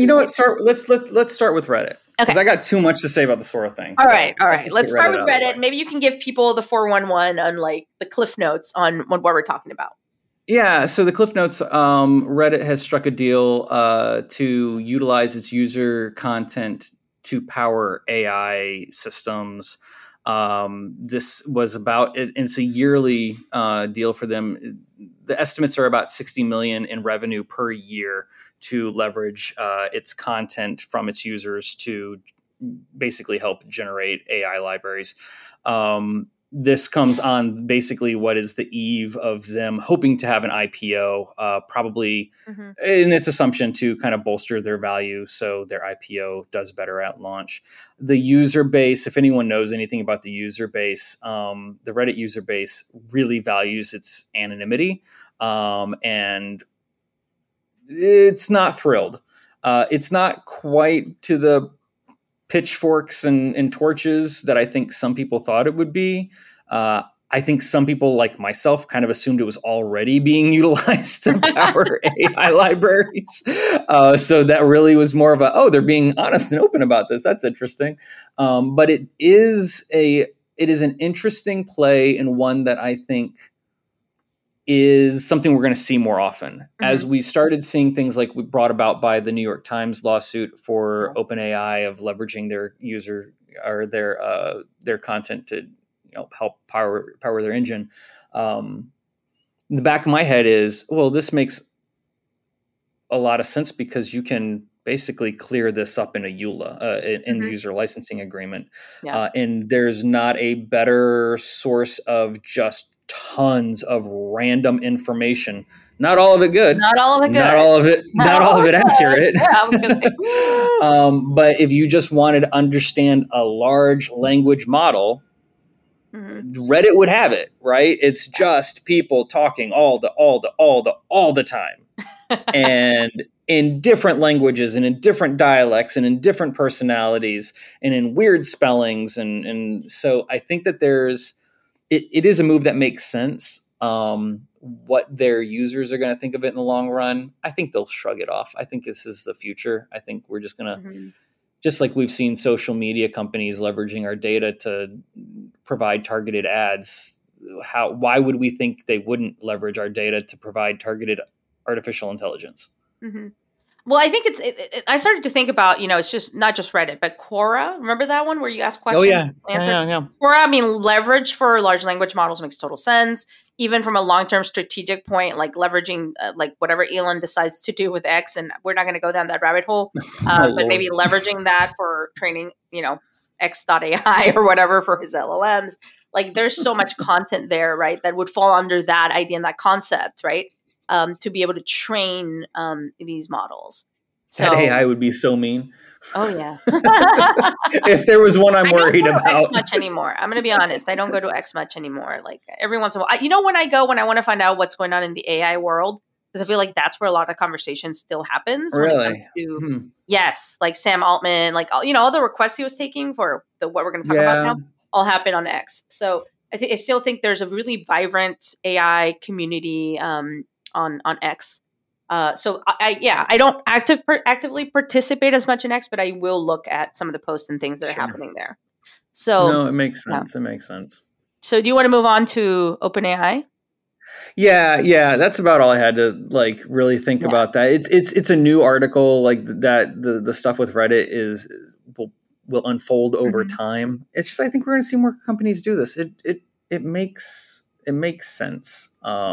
E: with Reddit. Because I got too much to say about the Sora thing.
D: All right. Let's start with Reddit. Maybe you can give people the 411 on like the cliff notes on what we're talking about.
E: Yeah, so the cliff notes, Reddit has struck a deal to utilize its user content to power AI systems. This was it's a yearly deal for them. The estimates are about $60 million in revenue per year to leverage its content from its users to basically help generate AI libraries. This comes on basically what is the eve of them hoping to have an IPO, probably in its assumption to kind of bolster their value so their IPO does better at launch. The user base, if anyone knows anything about the user base, the Reddit user base really values its anonymity, and it's not thrilled. It's not quite to the pitchforks and torches that I think some people thought it would be. I think some people like myself kind of assumed it was already being utilized to power AI libraries. So that really was more of they're being honest and open about this. That's interesting. But it is an interesting play, and one that I think is something we're going to see more often. As we started seeing things like we brought about by the New York Times lawsuit for OpenAI of leveraging their user or their content to help power their engine. In the back of my head is, well, this makes a lot of sense because you can basically clear this up in a EULA, in user licensing agreement. Yeah. And there's not a better source of just tons of random information. Not all of it good.
D: Not all of it good.
E: Not all of it accurate. But if you just wanted to understand a large language model, Reddit would have it, right? It's just people talking all the time. And in different languages and in different dialects and in different personalities and in weird spellings. And so I think that it is a move that makes sense. What their users are going to think of it in the long run, I think they'll shrug it off. I think this is the future. I think we're just going to, just like we've seen social media companies leveraging our data to provide targeted ads. Why would we think they wouldn't leverage our data to provide targeted artificial intelligence?
D: Well, I think I started to think about, it's just not just Reddit, but Quora. Remember that one where you ask questions?
E: Oh, yeah.
D: Answer?
E: Yeah.
D: Quora, leverage for large language models makes total sense. Even from a long-term strategic point, like leveraging like whatever Elon decides to do with X, and we're not going to go down that rabbit hole, but maybe leveraging that for training, X.AI or whatever for his LLMs. Like there's so much content there, right, that would fall under that idea and that concept, right? To be able to train these models. So
E: that AI would be so mean.
D: Oh yeah.
E: If there was one I'm worried
D: I don't go to
E: about.
D: X much anymore. I'm going to be honest. I don't go to X much anymore. Like every once in a while, when I go, when I want to find out what's going on in the AI world, because I feel like that's where a lot of conversation still happens.
E: Really?
D: When it comes to, yes, like Sam Altman, like all the requests he was taking for what we're going to talk about now, all happen on X. So I still think there's a really vibrant AI community on X. So I don't actively participate as much in X, but I will look at some of the posts and things that are happening there. So
E: no, it makes sense. Yeah. It makes sense.
D: So do you want to move on to OpenAI?
E: Yeah. That's about all I had to really think about that. It's a new article like that. The stuff with Reddit will unfold over time. It's just I think we're going to see more companies do this. It makes sense.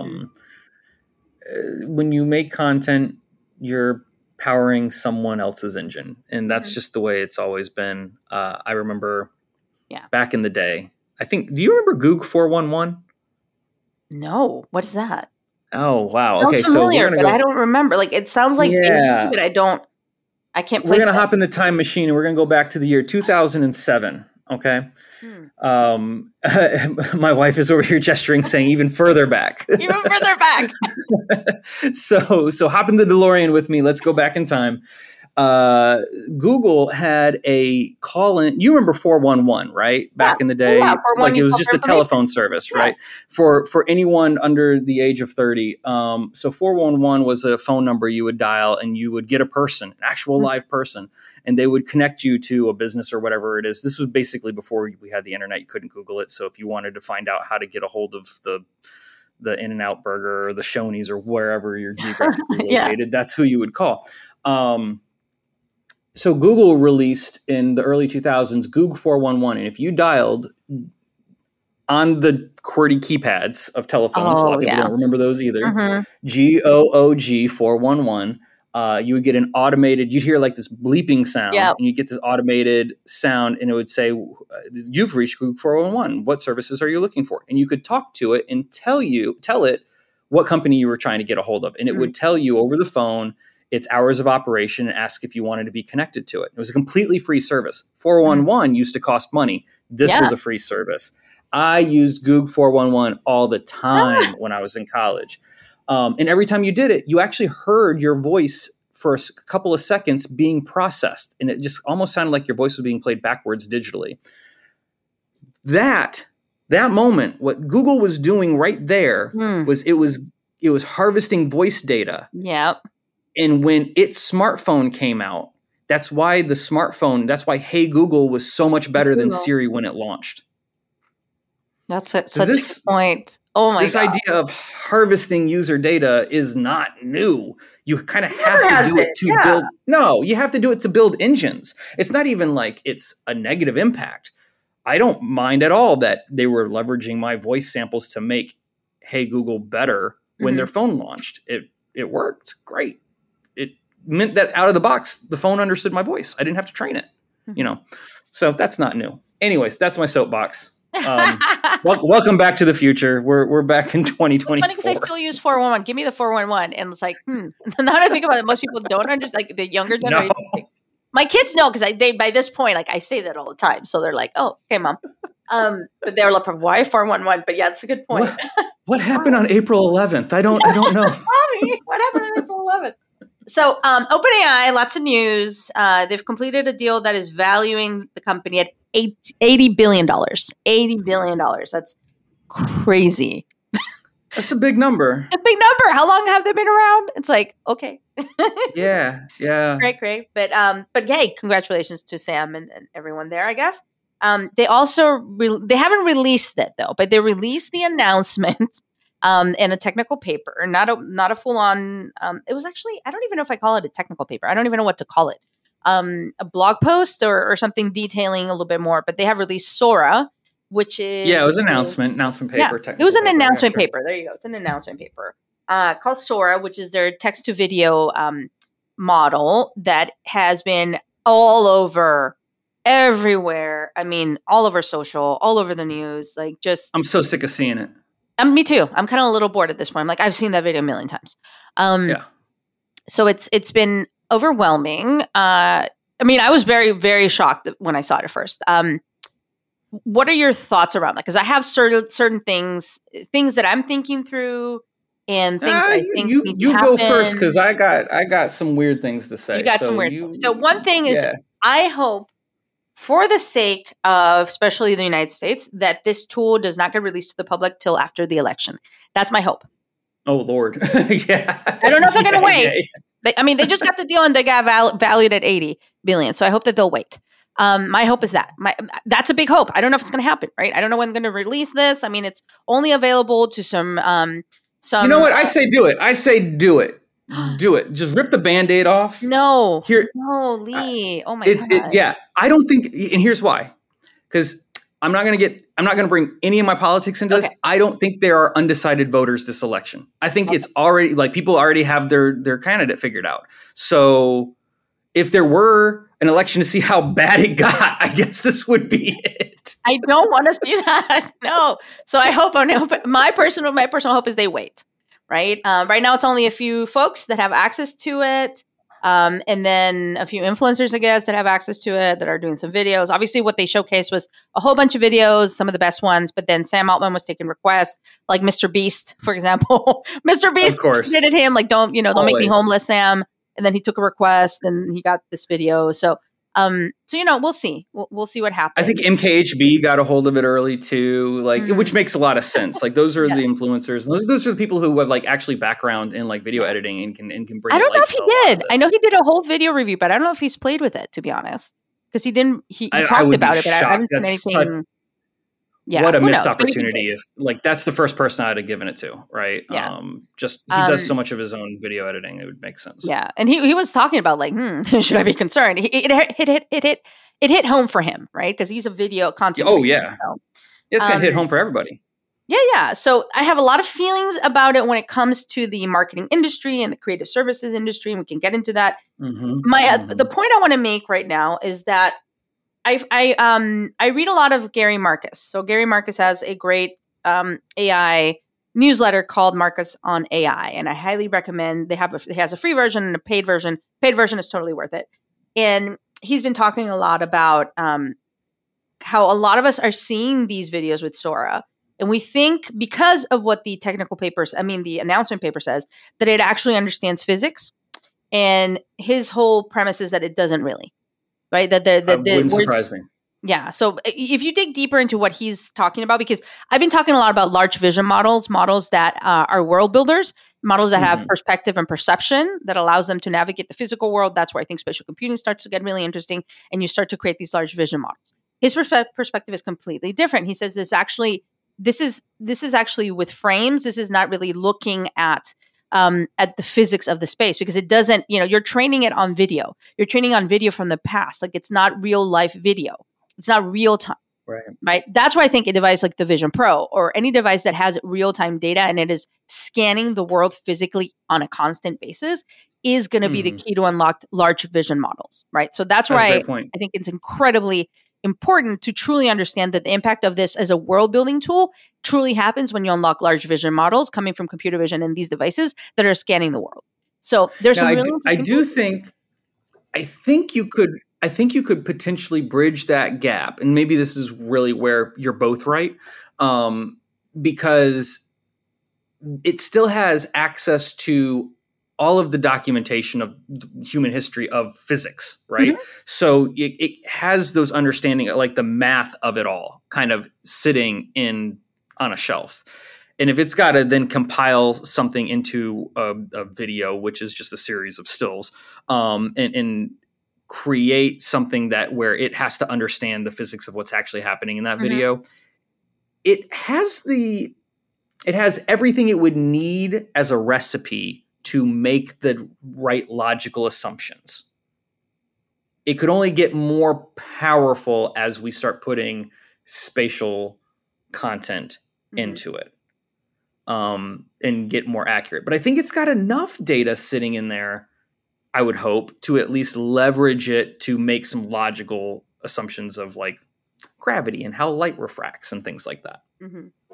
E: When you make content, you're powering someone else's engine, and that's just the way it's always been. I remember back in the day. I think. Do you remember Goog 411?
D: No, what is that?
E: Oh wow!
D: Okay, familiar, but I don't remember. Like it sounds like, but I can't.
E: We're gonna hop in the time machine, and we're gonna go back to the year 2007. Okay. My wife is over here gesturing, saying even further back.
D: Even further back.
E: So hop in the DeLorean with me. Let's go back in time. Google had a call-in. You remember 411, right? Back in the day, like it was just a telephone service, right? For anyone under the age of 30. So 411 was a phone number you would dial, and you would get a person, an actual live person, and they would connect you to a business or whatever it is. This was basically before we had the internet. You couldn't Google it. So if you wanted to find out how to get a hold of the In-N-Out Burger or the Shoney's or wherever you're geographically located, that's who you would call. So Google released in the early 2000s Goog 411, and if you dialed on the QWERTY keypads of telephones, a lot of people don't remember those either, GOOG 411, you would get an automated, you'd hear like this bleeping sound, and you get this automated sound, and it would say, you've reached Goog 411. What services are you looking for? And you could talk to it and tell it what company you were trying to get a hold of, and it would tell you over the phone its hours of operation and ask if you wanted to be connected to it. It was a completely free service. 411 used to cost money. This was a free service. I used Goog 411 all the time when I was in college. And every time you did it, you actually heard your voice for a couple of seconds being processed. And it just almost sounded like your voice was being played backwards digitally. That moment, what Google was doing right there was it was harvesting voice data.
D: Yep.
E: And when its smartphone came out, that's why Hey Google was so much better than Siri when it launched.
D: That's such a good point. Oh my God.
E: This idea of harvesting user data is not new. You kind of have to do it to build. No, you have to do it to build engines. It's not even like it's a negative impact. I don't mind at all that they were leveraging my voice samples to make Hey Google better when their phone launched. It worked great. It meant that out of the box, the phone understood my voice. I didn't have to train it, So that's not new. Anyways, that's my soapbox. Welcome back to the future. We're back in 2024.
D: Funny because I still use 411. Give me the 411, and it's like, Now that I think about it, most people don't understand. Like the younger generation. No. My kids know because they by this point, like I say that all the time, so they're like, "Oh, okay, mom." But they're like, "Why 411?" But yeah, it's a good point.
E: What happened on April 11th? I don't know.
D: Mommy, what happened on April 11th? So OpenAI, lots of news. They've completed a deal that is valuing the company at $80 billion. $80 billion. That's crazy.
E: That's a big number.
D: A big number. How long have they been around? It's like, okay.
E: Yeah.
D: Great. But yay, congratulations to Sam and everyone there, I guess. They also, they haven't released it though, but they released the announcement in a technical paper, not a full on, it was actually, I don't even know if I call it a technical paper. I don't even know what to call it. A blog post or something detailing a little bit more, but they have released Sora, which is... Yeah,
E: it was an announcement paper.
D: Yeah, it was an announcement paper. There you go. It's an announcement paper called Sora, which is their text to video model that has been all over everywhere. I mean, all over social, all over the news. Like just...
E: I'm so sick of seeing it.
D: Me too. I'm kind of a little bored at this point. I'm like, I've seen that video a million times. So it's been overwhelming. I mean, I was very, very shocked when I saw it at first. What are your thoughts around that? Because I have certain things that I'm thinking through, and things I think
E: you
D: need to
E: go
D: happen.
E: first, because I got some weird things to say.
D: You got some weird things. So one thing is, I hope, for the sake of especially the United States, that this tool does not get released to the public till after the election. That's my hope.
E: Oh, Lord. Yeah.
D: I don't know if they're going to wait. They just got the deal and they got valued at $80 billion. So I hope that they'll wait. My hope is that's a big hope. I don't know if it's going to happen, right? I don't know when they're going to release this. I mean, it's only available to some. You
E: know what? I say do it. Do it. Just rip the Band-Aid off.
D: No,
E: Lee.
D: Oh my God.
E: Yeah. I don't think, and here's why. Because I'm not going to bring any of my politics into this. I don't think there are undecided voters this election. I think it's already, like, people already have their candidate figured out. So if there were an election to see how bad it got, I guess this would be it.
D: I don't want to see that. No. So I hope, my personal hope is they wait, right? Right now it's only a few folks that have access to it. And then a few influencers, I guess, that have access to it, that are doing some videos. Obviously, what they showcased was a whole bunch of videos, some of the best ones. But then Sam Altman was taking requests, like Mr. Beast, for example. Mr. Beast did it him, like, don't make me homeless, Sam. And then he took a request, and he got this video. So we'll see. We'll see what happens.
E: I think MKHB got a hold of it early too, which makes a lot of sense. Like, those are the influencers, and those are the people who have, like, actually background in, like, video editing and can bring.
D: I don't know if he did. I know he did a whole video review, but I don't know if he's played with it, to be honest, because he didn't. He talked about it, but I haven't seen anything.
E: What a missed opportunity! If, like, that's the first person I'd have given it to, right? Yeah. He does so much of his own video editing; it would make sense.
D: Yeah, and he was talking about, like, should I be concerned? It hit home for him, right? Because he's a video content.
E: Oh yeah, it's gonna hit home for everybody.
D: Yeah. So I have a lot of feelings about it when it comes to the marketing industry and the creative services industry, and we can get into that. The point I want to make right now is that I read a lot of Gary Marcus. So Gary Marcus has a great AI newsletter called Marcus on AI, and I highly recommend. He has a free version and a paid version. Paid version is totally worth it. And he's been talking a lot about how a lot of us are seeing these videos with Sora, and we think, because of what the the announcement paper says, that it actually understands physics. And his whole premise is that it doesn't really. Right, that wouldn't surprise me. Yeah. So if you dig deeper into what he's talking about, because I've been talking a lot about large vision models that are world builders, models that have perspective and perception that allows them to navigate the physical world. That's where I think spatial computing starts to get really interesting, and you start to create these large vision models. His perspective is completely different. He says this is actually with frames. This is not really looking at the physics of the space, because it doesn't, you're training it on video. You're training on video from the past. Like, it's not real life video. It's not real time. Right. That's why I think a device like the Vision Pro, or any device that has real time data and it is scanning the world physically on a constant basis, is going to be the key to unlock large vision models. Right. So that's why I think it's incredibly important to truly understand that the impact of this as a world building tool truly happens when you unlock large vision models coming from computer vision in these devices that are scanning the world. So there's I think you could potentially bridge that gap, and maybe this is really where you're both right,
E: because it still has access to all of the documentation of human history of physics, right? So it has those understanding, like the math of it all, kind of sitting on a shelf. And if it's got to then compile something into a video, which is just a series of stills, and create something where it has to understand the physics of what's actually happening in that video, it has everything it would need as a recipe to make the right logical assumptions. It could only get more powerful as we start putting spatial content into it, and get more accurate. But I think it's got enough data sitting in there, I would hope, to at least leverage it to make some logical assumptions of, like, gravity and how light refracts and things like that.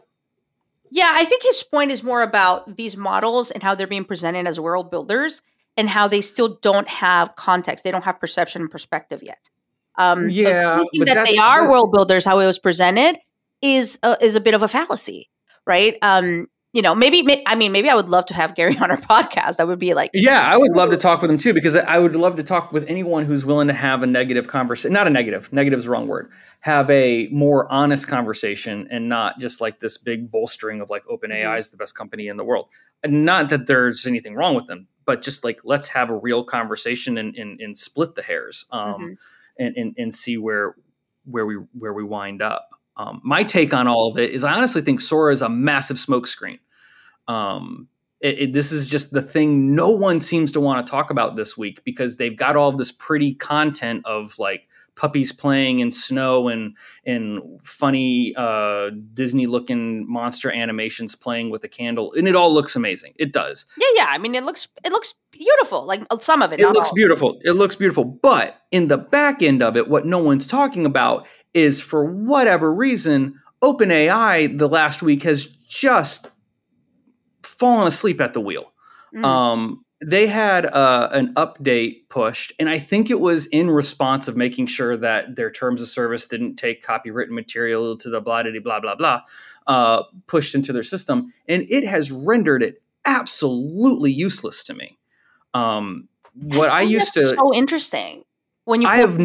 D: Yeah, I think his point is more about these models and how they're being presented as world builders. and how they still don't have context. They don't have perception and perspective yet.
E: Yeah,
D: so thinking
E: but
D: that they are world builders, how it was presented, is a bit of a fallacy, right? Maybe I would love to have Gary on our podcast. That would be like,
E: yeah, I would love to talk with him too, because I would love to talk with anyone who's willing to have a negative conversation. Not a negative is the wrong word. Have a more honest conversation, and not just like this big bolstering of like OpenAI is the best company in the world. And not that there's anything wrong with them, but just like, let's have a real conversation and split the hairs, and see where we wind up. My take on all of it is, I honestly think Sora is a massive smokescreen. This is just the thing no one seems to want to talk about this week, because they've got all this pretty content of like puppies playing in snow and funny Disney looking monster animations playing with a candle, and it all looks amazing. It does.
D: Yeah. I mean, it looks beautiful. Like some of it.
E: It looks beautiful. It looks beautiful. But in the back end of it, what no one's talking about is, for whatever reason, OpenAI the last week has just fallen asleep at the wheel. They had an update pushed, and I think it was in response of making sure that their terms of service didn't take copywritten material to the blah blah blah, pushed into their system, and it has rendered it absolutely useless to me. What I used to
D: so interesting when you
E: I have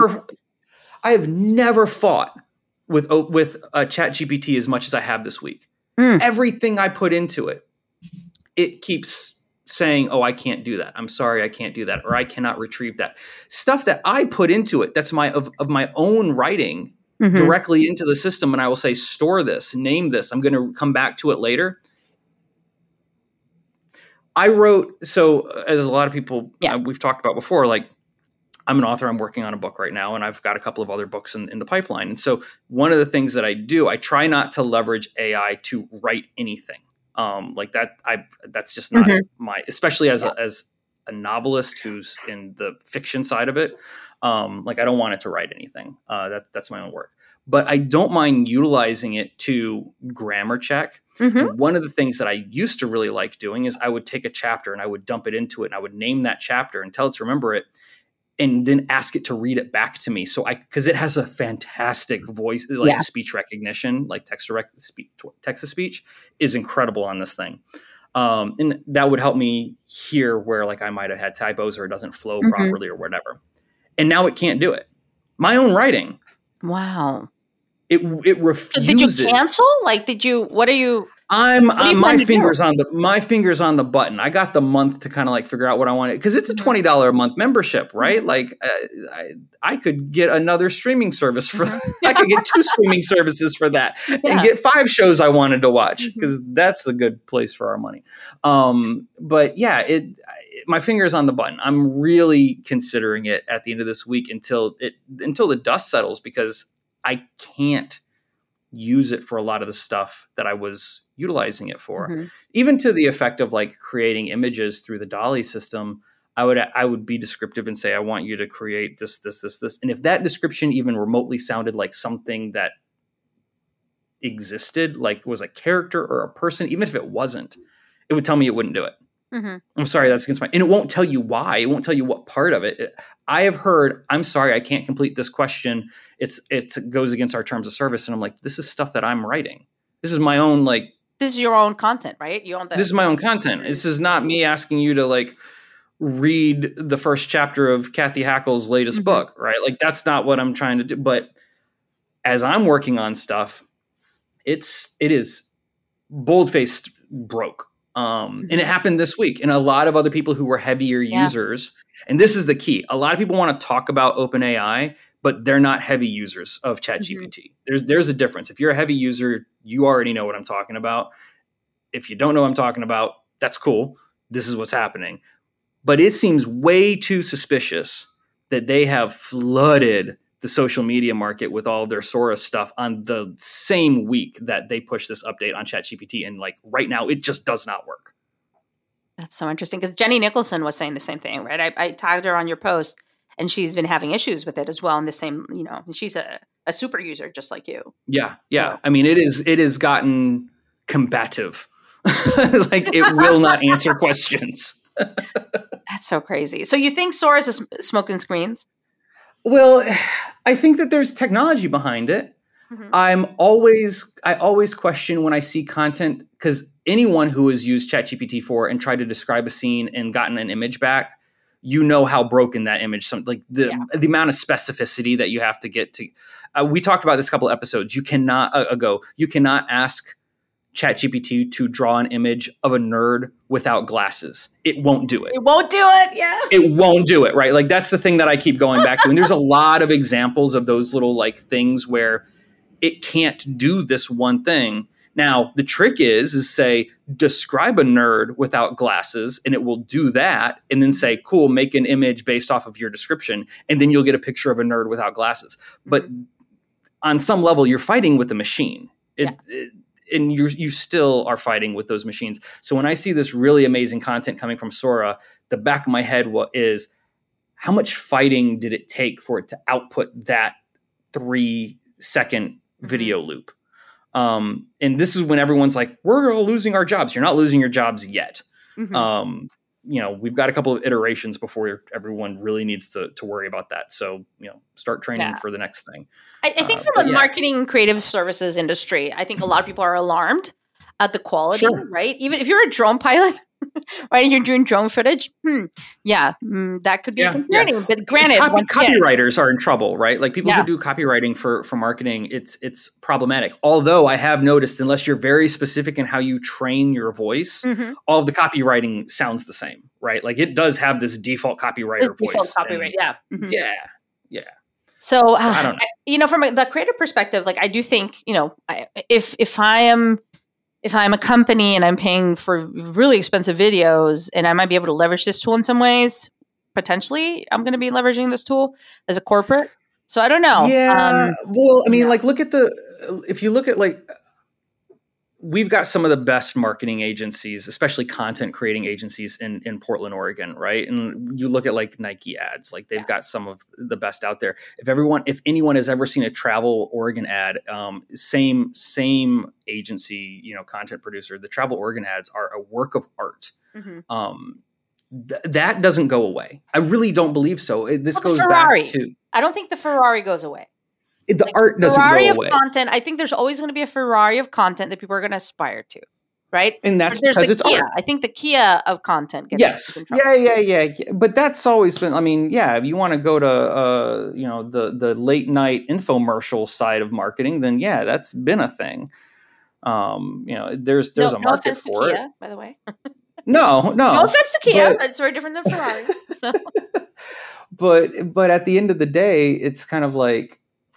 E: never fought with ChatGPT as much as I have this week. Everything I put into it, it keeps saying, "Oh, I can't do that. I'm sorry, I can't do that," or "I cannot retrieve that." Stuff that I put into it, that's of my own writing, directly into the system, and I will say, "Store this, name this. I'm going to come back to it later." I wrote, so as a lot of people we've talked about before, like, I'm an author. I'm working on a book right now, and I've got a couple of other books in the pipeline. And so one of the things that I do, I try not to leverage AI to write anything. Like that, that's just not my, especially as a novelist who's in the fiction side of it. Like, I don't want it to write anything. That's my own work. But I don't mind utilizing it to grammar check. And one of the things that I used to really like doing is I would take a chapter and I would dump it into it, and I would name that chapter and tell it to remember it, and then ask it to read it back to me. So because it has a fantastic voice, like speech recognition, like text to speech is incredible on this thing. And that would help me hear where like I might have had typos or it doesn't flow properly or whatever. And now it can't do it. My own writing.
D: Wow.
E: It refuses.
D: So did you cancel? Like, what are you?
E: My fingers on the button. I got the month to kind of like figure out what I wanted, because it's a $20 a month membership, right? Like, I could get another streaming service for. I could get 2 streaming services for that, and get 5 shows I wanted to watch, because that's a good place for our money. But yeah, my finger's on the button. I'm really considering it at the end of this week until the dust settles, because I can't use it for a lot of the stuff that I was utilizing it for, even to the effect of like creating images through the DALL-E system. I would be descriptive and say, I want you to create this. And if that description even remotely sounded like something that existed, like was a character or a person, even if it wasn't, it would tell me it wouldn't do it. I'm sorry, that's against and it won't tell you why. It won't tell you what part of it. I have heard, I'm sorry, I can't complete this question. It goes against our terms of service. And I'm like, this is stuff that I'm writing. This is my own, like,
D: this is your own content, right?
E: This is my own content. This is not me asking you to like read the first chapter of Kathy Hackle's latest book, right? Like, that's not what I'm trying to do. But as I'm working on stuff, it is bold-faced broke. And it happened this week. And a lot of other people who were heavier users, and this is the key. A lot of people want to talk about OpenAI, but they're not heavy users of ChatGPT. There's a difference. If you're a heavy user, you already know what I'm talking about. If you don't know what I'm talking about, that's cool. This is what's happening. But it seems way too suspicious that they have flooded the social media market with all of their Sora stuff on the same week that they push this update on ChatGPT. And like right now, it just does not work.
D: That's so interesting, because Jenny Nicholson was saying the same thing, right? I tagged her on your post, and she's been having issues with it as well. And the same, she's a super user just like you.
E: Yeah. So. I mean, it has gotten combative. Like, it will not answer questions.
D: That's so crazy. So you think Sora is smoking screens?
E: Well, I think that there's technology behind it. Mm-hmm. I always question when I see content, because anyone who has used ChatGPT-4 and tried to describe a scene and gotten an image back, you know how broken that image, the amount of specificity that you have to get to. We talked about this a couple of episodes. You cannot ask ChatGPT to draw an image of a nerd without glasses. It won't do it.
D: It won't do it. Yeah.
E: It won't do it. Right. Like, that's the thing that I keep going back to. And there's a lot of examples of those little like things where it can't do this one thing. Now, the trick is say, describe a nerd without glasses, and it will do that. And then say, cool, make an image based off of your description. And then you'll get a picture of a nerd without glasses. But on some level, you're fighting with the machine. And you still are fighting with those machines. So when I see this really amazing content coming from Sora, the back of my head is, how much fighting did it take for it to output that 3-second video loop? And this is when everyone's like, we're losing our jobs. You're not losing your jobs yet. Mm-hmm. We've got a couple of iterations before everyone really needs to worry about that. So, start training for the next thing.
D: I think from a marketing and creative services industry, I think a lot of people are alarmed at the quality, right? Even if you're a drone pilot, right, and you're doing drone footage, that could be concerning. Yeah. But granted,
E: copywriters are in trouble, right? Like, people who do copywriting for marketing, it's problematic. Although I have noticed, unless you're very specific in how you train your voice, all of the copywriting sounds the same, right? Like, it does have this default copywriter voice.
D: Default copyright,
E: Yeah.
D: So I don't know. From the creative perspective, like, I do think, if I'm a company and I'm paying for really expensive videos and I might be able to leverage this tool in some ways, potentially I'm going to be leveraging this tool as a corporate. So I don't know.
E: Yeah. If you look at we've got some of the best marketing agencies, especially content creating agencies in Portland, Oregon, right? And you look at like Nike ads, like they've got some of the best out there. If anyone has ever seen a Travel Oregon ad, same agency, content producer, the Travel Oregon ads are a work of art. Mm-hmm. That doesn't go away. I really don't believe so. This goes back to.
D: I don't think the Ferrari goes away.
E: The art doesn't
D: Ferrari
E: go away.
D: Of content. I think there's always going to be a Ferrari of content that people are going to aspire to, right?
E: And that's because it's
D: Kia.
E: art.
D: I think the Kia of content gets in trouble.
E: Yeah. But that's always been. I mean, if you want to go to the late night infomercial side of marketing, then that's been a thing. There's a market for it.
D: Kia, by the way.
E: No
D: offense to Kia, but it's very different than Ferrari. So.
E: But at the end of the day, it's kind of like,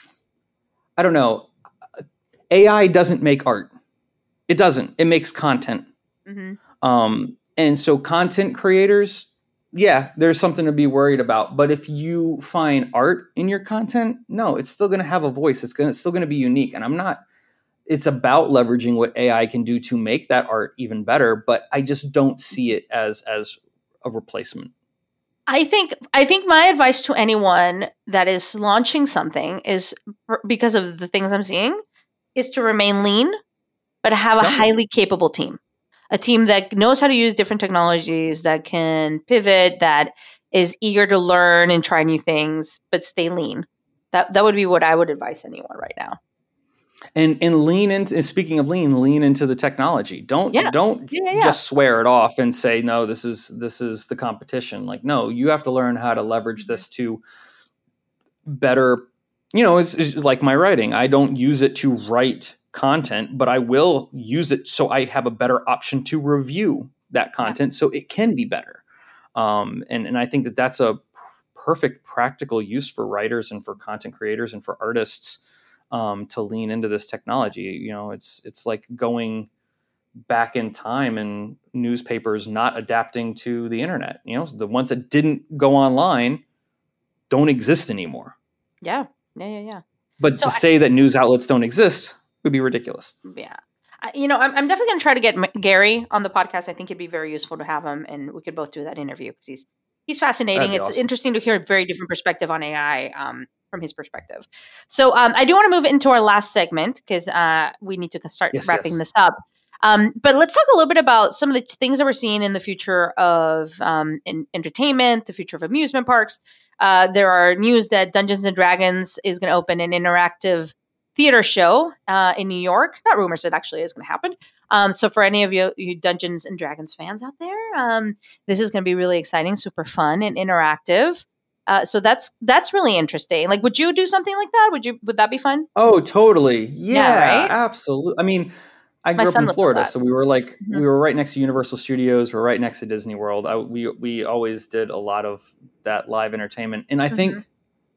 E: I don't know. AI doesn't make art. It doesn't. It makes content. Mm-hmm. And so content creators, there's something to be worried about. But if you find art in your content, no, it's still going to have a voice. It's still going to be unique. And it's about leveraging what AI can do to make that art even better. But I just don't see it as a replacement.
D: I think my advice to anyone that is launching something is, because of the things I'm seeing, is to remain lean, but have a highly capable team. A team that knows how to use different technologies, that can pivot, that is eager to learn and try new things, but stay lean. That would be what I would advise anyone right now.
E: And lean into, speaking of lean into the technology. Don't just swear it off and say, no, this is the competition. Like, no, you have to learn how to leverage this to better, it's like my writing. I don't use it to write content, but I will use it so I have a better option to review that content so it can be better. And I think that's a perfect practical use for writers and for content creators and for artists. To lean into this technology. It's like going back in time and newspapers not adapting to the internet. The ones that didn't go online don't exist anymore.
D: Yeah.
E: But to say that news outlets don't exist would be ridiculous.
D: Yeah. I'm definitely going to try to get Gary on the podcast. I think it'd be very useful to have him, and we could both do that interview because he's fascinating. It's awesome. Interesting to hear a very different perspective on AI. From his perspective. So I do want to move into our last segment because we need to start wrapping this up. But let's talk a little bit about some of the things that we're seeing in the future of entertainment, the future of amusement parks. There are news that Dungeons and Dragons is going to open an interactive theater show in New York. Not rumors, it actually is going to happen. So for any of you Dungeons and Dragons fans out there, this is going to be really exciting, super fun and interactive. So that's really interesting. Like, would you do something like that? Would that be fun?
E: Oh, totally. Yeah,
D: right?
E: Absolutely. I mean, I grew up in Florida, so we were we were right next to Universal Studios. We're right next to Disney World. We always did a lot of that live entertainment, and I think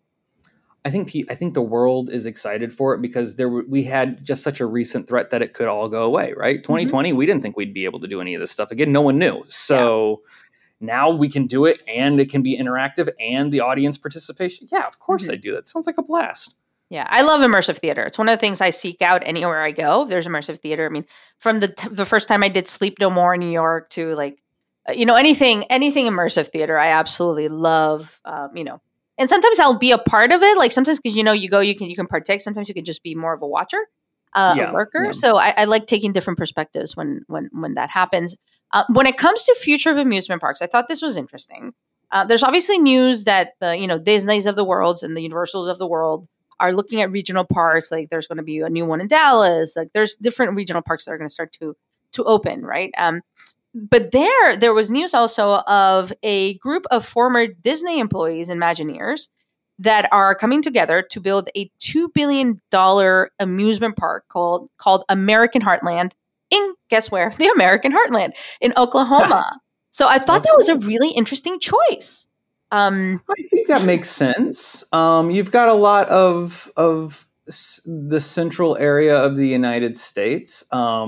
E: the world is excited for it because we had just such a recent threat that it could all go away. Right, 2020, we didn't think we'd be able to do any of this stuff again. No one knew, so now we can do it, and it can be interactive, and the audience participation. Yeah, of course I'd do that. Sounds like a blast. Yeah,
D: I love immersive theater. It's one of the things I seek out anywhere I go. There's immersive theater. I mean, from the first time I did Sleep No More in New York to anything immersive theater, I absolutely love. And sometimes I'll be a part of it. Like sometimes because you go, you can partake. Sometimes you can just be more of a watcher, a lurker. Yeah. So I like taking different perspectives when that happens. When it comes to future of amusement parks, I thought this was interesting. There's obviously news that the Disney's of the world and the Universals of the world are looking at regional parks. Like there's going to be a new one in Dallas. Like there's different regional parks that are going to start to open, right? But there was news also of a group of former Disney employees and Imagineers that are coming together to build a $2 billion amusement park called American Heartland in, guess where? The American Heartland in Oklahoma. So I thought that was a really interesting choice.
E: I think that makes sense. You've got a lot of the central area of the United States.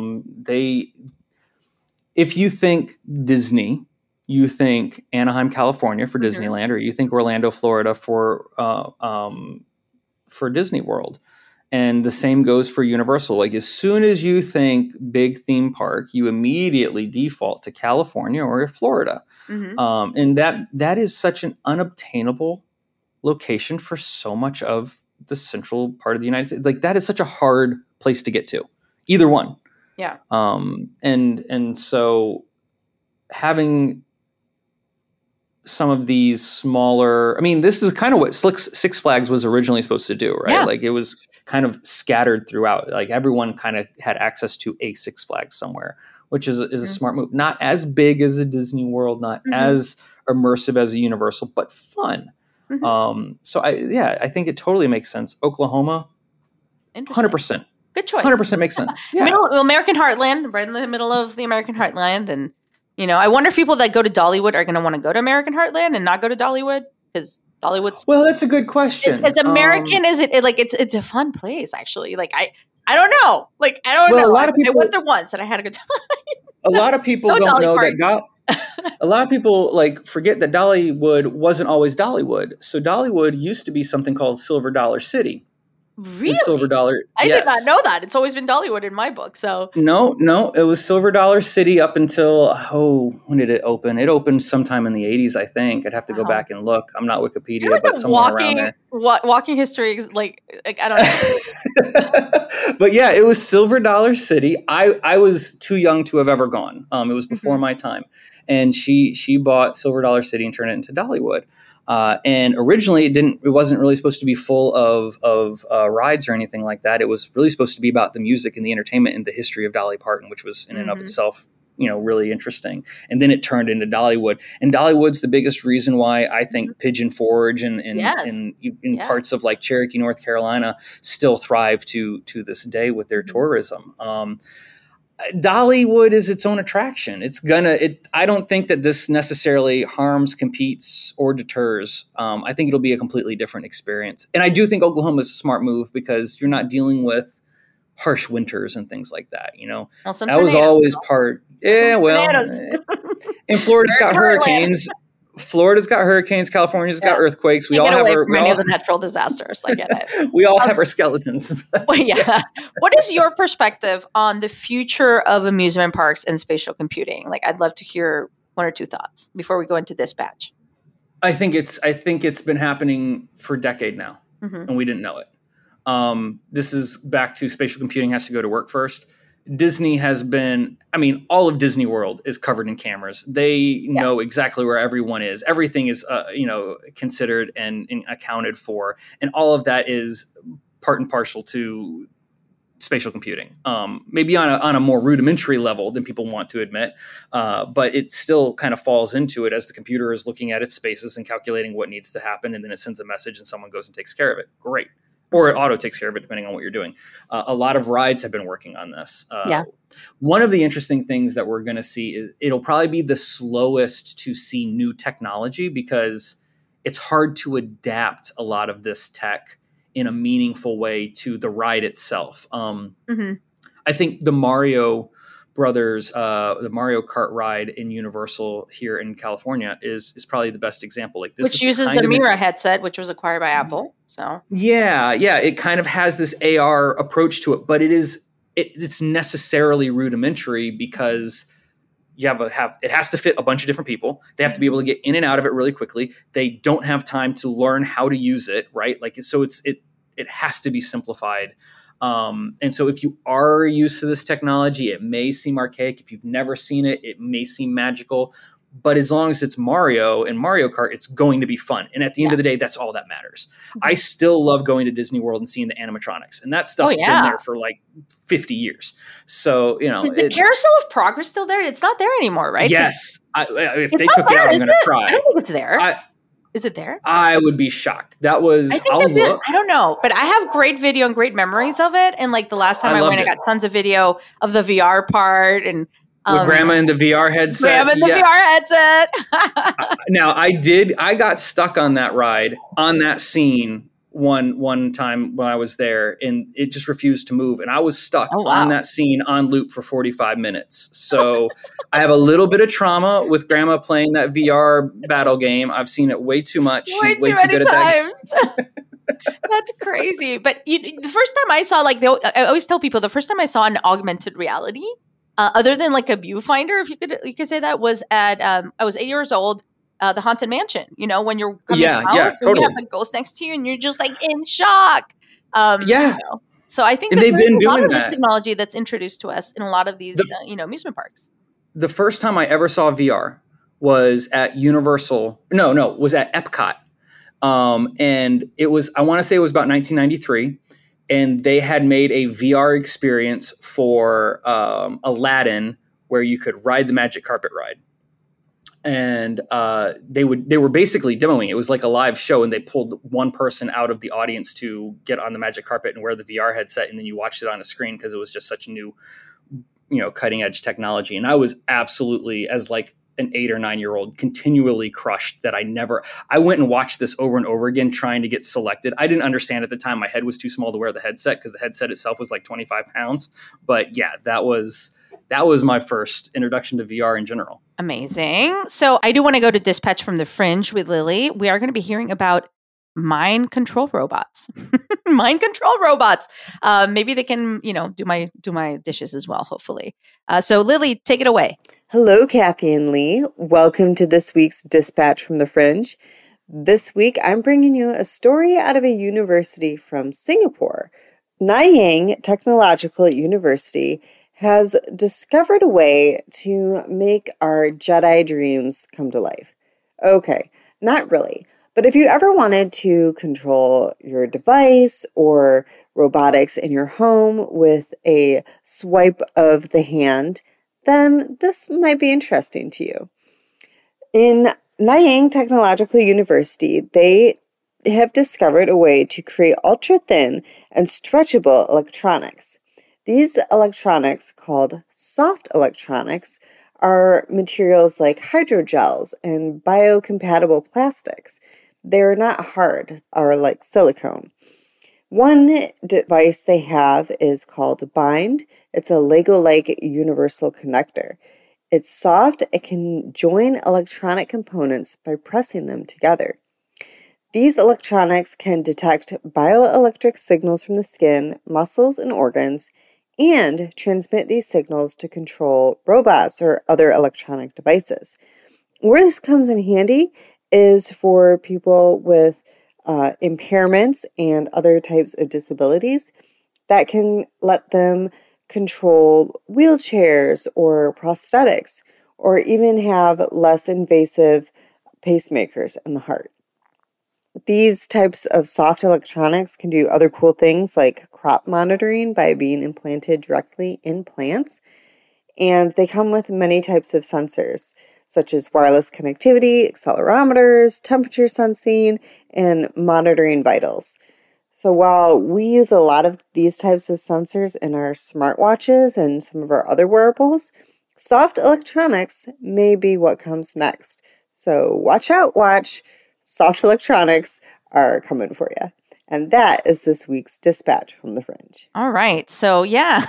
E: If you think Disney, you think Anaheim, California for Disneyland, or you think Orlando, Florida for Disney World. And the same goes for Universal. Like as soon as you think big theme park, you immediately default to California or Florida. And that is such an unobtainable location for so much of the central part of the United States. Like that is such a hard place to get to, either one.
D: Yeah.
E: And so having some of these smaller, I mean, this is kind of what Six Flags was originally supposed to do, right? Yeah. Like it was kind of scattered throughout. Like everyone kind of had access to a Six Flags somewhere, which is a smart move. Not as big as a Disney World, not as immersive as a Universal, but fun. So I think it totally makes sense. Oklahoma, 100%.
D: Good choice.
E: 100% makes sense. Yeah.
D: American Heartland, right in the middle of the American Heartland. And, I wonder if people that go to Dollywood are going to want to go to American Heartland and not go to Dollywood because Dollywood's...
E: Well, that's a good question.
D: As American as it like, it's a fun place, actually. Like, I don't know. Like, I don't know.
E: A lot of people,
D: I went there once and I had a good time.
E: A lot of people don't know that... A lot of people forget that Dollywood wasn't always Dollywood. So Dollywood used to be something called Silver Dollar City.
D: Really?
E: Silver Dollar.
D: I did not know that. It's always been Dollywood in my book. So
E: no, it was Silver Dollar City up until when did it open? It opened sometime in the 80s, I think. I'd have to go back and look. I'm not Wikipedia, but somewhere around there.
D: Walking history is like I don't know.
E: But yeah, it was Silver Dollar City. I was too young to have ever gone. It was before my time, and she bought Silver Dollar City and turned it into Dollywood. And originally it wasn't really supposed to be full of rides or anything like that. It was really supposed to be about the music and the entertainment and the history of Dolly Parton, which was in and of itself, really interesting. And then it turned into Dollywood, and Dollywood's the biggest reason why I think Pigeon Forge and parts of like Cherokee, North Carolina still thrive to this day with their tourism. Dollywood is its own attraction. I don't think that this necessarily harms, competes, or deters. I think it'll be a completely different experience. And I do think Oklahoma is a smart move because you're not dealing with harsh winters and things like that. That was always part. Yeah, well, and Florida's got hurricanes. California's got earthquakes. We all have
D: many of the natural disasters. I get it.
E: We all have our skeletons.
D: What is your perspective on the future of amusement parks and spatial computing? Like, I'd love to hear one or two thoughts before we go into dispatch.
E: I think it's been happening for a decade now, and we didn't know it. This is back to spatial computing has to go to work first. Disney has been, I mean, all of Disney World is covered in cameras. They know exactly where everyone is. Everything is, considered and accounted for. And all of that is part and parcel to spatial computing, maybe on a more rudimentary level than people want to admit. But it still kind of falls into it as the computer is looking at its spaces and calculating what needs to happen. And then it sends a message and someone goes and takes care of it. Great. Or it auto takes care of it, depending on what you're doing. A lot of rides have been working on this. One of the interesting things that we're going to see is it'll probably be the slowest to see new technology because it's hard to adapt a lot of this tech in a meaningful way to the ride itself. I think the Mario Brothers, the Mario Kart ride in Universal here in California is probably the best example. Like this,
D: which uses the Mira headset, which was acquired by Apple. So
E: yeah, it kind of has this AR approach to it, but it's necessarily rudimentary because it has to fit a bunch of different people. They have to be able to get in and out of it really quickly. They don't have time to learn how to use it, right? Like so, it has to be simplified. And so if you are used to this technology, it may seem archaic. If you've never seen it, it may seem magical. But as long as it's Mario and Mario Kart, it's going to be fun. And at the end of the day, that's all that matters. I still love going to Disney World and seeing the animatronics. And that stuff's been there for like 50 years. So, is
D: the Carousel of Progress still there? It's not there anymore, right?
E: Yes. If they took it out, I'm going to cry.
D: I don't think it's there. Is it there?
E: I would be shocked. That was,
D: I don't know, but I have great video and great memories of it. And like the last time I went, I got tons of video of the VR part and
E: with Grandma in the VR headset.
D: VR headset.
E: Now I got stuck on that ride, on that scene one time when I was there, and it just refused to move. And I was stuck on that scene on loop for 45 minutes. So I have a little bit of trauma with Grandma playing that VR battle game. I've seen it way too much.
D: Way too good at that. That's crazy. But the first time I saw, I always tell people, the first time I saw an augmented reality, other than like a viewfinder, if you could say that, was at I was 8 years old. The Haunted Mansion, when you're coming out,
E: totally.
D: You have the ghost next to you, and you're just like in shock. So I think
E: that
D: there's
E: a
D: lot of this technology that's introduced to us in a lot of these, amusement parks.
E: The first time I ever saw VR was at Universal. No, was at Epcot, and it was, I want to say it was about 1993. And they had made a VR experience for Aladdin where you could ride the magic carpet ride. And they were basically demoing. It was like a live show, and they pulled one person out of the audience to get on the magic carpet and wear the VR headset, and then you watched it on a screen because it was just such new, cutting edge technology. And I was absolutely, as like an 8 or 9 year old, continually crushed that I went and watched this over and over again trying to get selected. I didn't understand at the time. My head was too small to wear the headset because the headset itself was like 25 pounds. But yeah, that was my first introduction to VR in general.
D: Amazing. So I do want to go to Dispatch from the Fringe with Lily. We are going to be hearing about mind control robots. Maybe they can, do my dishes as well, hopefully. So Lily, take it away.
G: Hello, Kathy and Lee. Welcome to this week's Dispatch from the Fringe. This week, I'm bringing you a story out of a university from Singapore. Nanyang Technological University has discovered a way to make our Jedi dreams come to life. Okay, not really. But if you ever wanted to control your device or robotics in your home with a swipe of the hand, then this might be interesting to you. In Nanyang Technological University, they have discovered a way to create ultra-thin and stretchable electronics. These electronics, called soft electronics, are materials like hydrogels and biocompatible plastics. They're not hard or like silicone. One device they have is called Bind. It's a Lego-like universal connector. It's soft. It can join electronic components by pressing them together. These electronics can detect bioelectric signals from the skin, muscles, and organs, and transmit these signals to control robots or other electronic devices. Where this comes in handy is for people with impairments and other types of disabilities that can let them control wheelchairs or prosthetics, or even have less invasive pacemakers in the heart. These types of soft electronics can do other cool things like crop monitoring by being implanted directly in plants, and they come with many types of sensors, such as wireless connectivity, accelerometers, temperature sensing, and monitoring vitals. So while we use a lot of these types of sensors in our smartwatches and some of our other wearables, soft electronics may be what comes next. So watch out, watch. Soft electronics are coming for you. And that is this week's Dispatch from the Fringe.
D: All right. So yeah,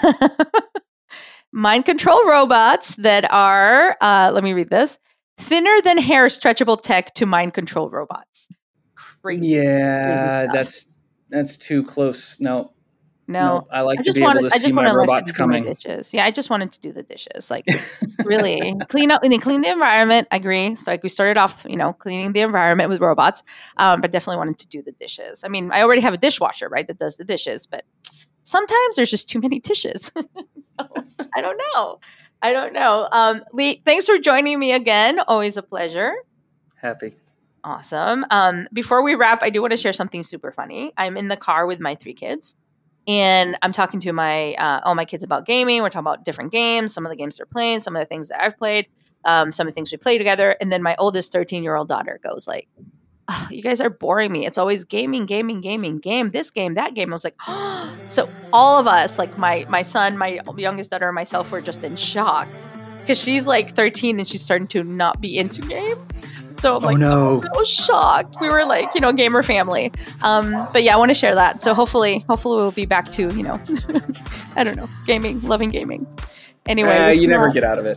D: mind control robots that are, let me read this, thinner than hair stretchable tech to mind control robots. Crazy.
E: Yeah, crazy that's too close. No. I like to be able to see my robots coming.
D: Dishes. Yeah, I just wanted to do the dishes. Like, really clean up and then clean the environment. I agree. So like we started off, cleaning the environment with robots, but definitely wanted to do the dishes. I mean, I already have a dishwasher, right, that does the dishes, but sometimes there's just too many dishes. So, I don't know. Lee, thanks for joining me again. Always a pleasure.
E: Happy.
D: Awesome. Before we wrap, I do want to share something super funny. I'm in the car with my 3 kids. And I'm talking to all my kids about gaming. We're talking about different games, some of the games they're playing, some of the things that I've played, some of the things we play together. And then my oldest 13-year-old daughter goes like, oh, you guys are boring me. It's always gaming, game, this game, that game. I was like, oh. So all of us, like my son, my youngest daughter, and myself, were just in shock because she's like 13 and she's starting to not be into games. So I'm like, I was shocked. We were like, gamer family. But yeah, I want to share that. So hopefully we'll be back to, I don't know, loving gaming. Anyway.
E: You never get out of it.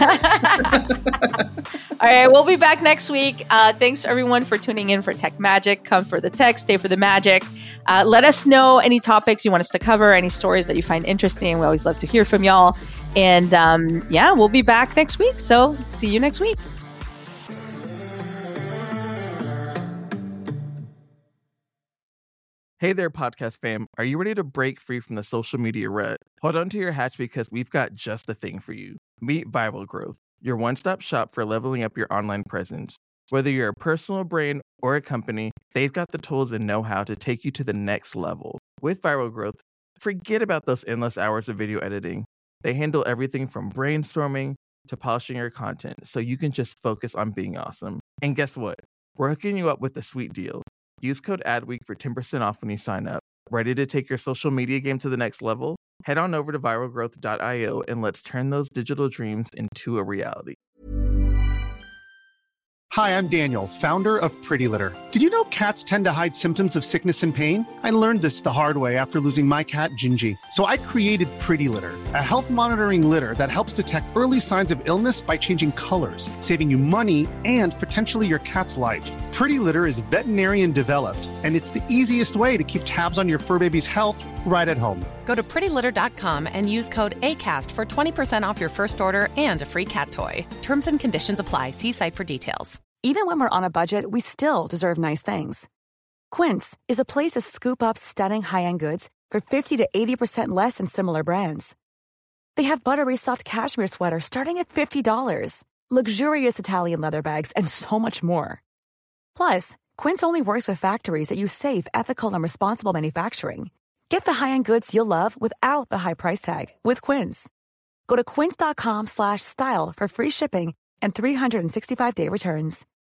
D: All right, we'll be back next week. Thanks everyone for tuning in for Tech Magic. Come for the tech, stay for the magic. Let us know any topics you want us to cover, any stories that you find interesting. We always love to hear from y'all. And we'll be back next week. So see you next week.
H: Hey there, podcast fam. Are you ready to break free from the social media rut? Hold on to your hatch because we've got just the thing for you. Meet Viral Growth, your one-stop shop for leveling up your online presence. Whether you're a personal brand or a company, they've got the tools and know-how to take you to the next level. With Viral Growth, forget about those endless hours of video editing. They handle everything from brainstorming to polishing your content so you can just focus on being awesome. And guess what? We're hooking you up with a sweet deal. Use code ADWEEK for 10% off when you sign up. Ready to take your social media game to the next level? Head on over to viralgrowth.io and let's turn those digital dreams into a reality.
I: Hi, I'm Daniel, founder of Pretty Litter. Did you know cats tend to hide symptoms of sickness and pain? I learned this the hard way after losing my cat, Gingy. So I created Pretty Litter, a health monitoring litter that helps detect early signs of illness by changing colors, saving you money and potentially your cat's life. Pretty Litter is veterinarian developed, and it's the easiest way to keep tabs on your fur baby's health right at home.
J: Go to prettylitter.com and use code ACAST for 20% off your first order and a free cat toy. Terms and conditions apply. See site for details.
K: Even when we're on a budget, we still deserve nice things. Quince is a place to scoop up stunning high-end goods for 50 to 80% less than similar brands. They have buttery soft cashmere sweaters starting at $50, luxurious Italian leather bags, and so much more. Plus, Quince only works with factories that use safe, ethical, and responsible manufacturing. Get the high-end goods you'll love without the high price tag with Quince. Go to quince.com/style for free shipping and 365-day returns.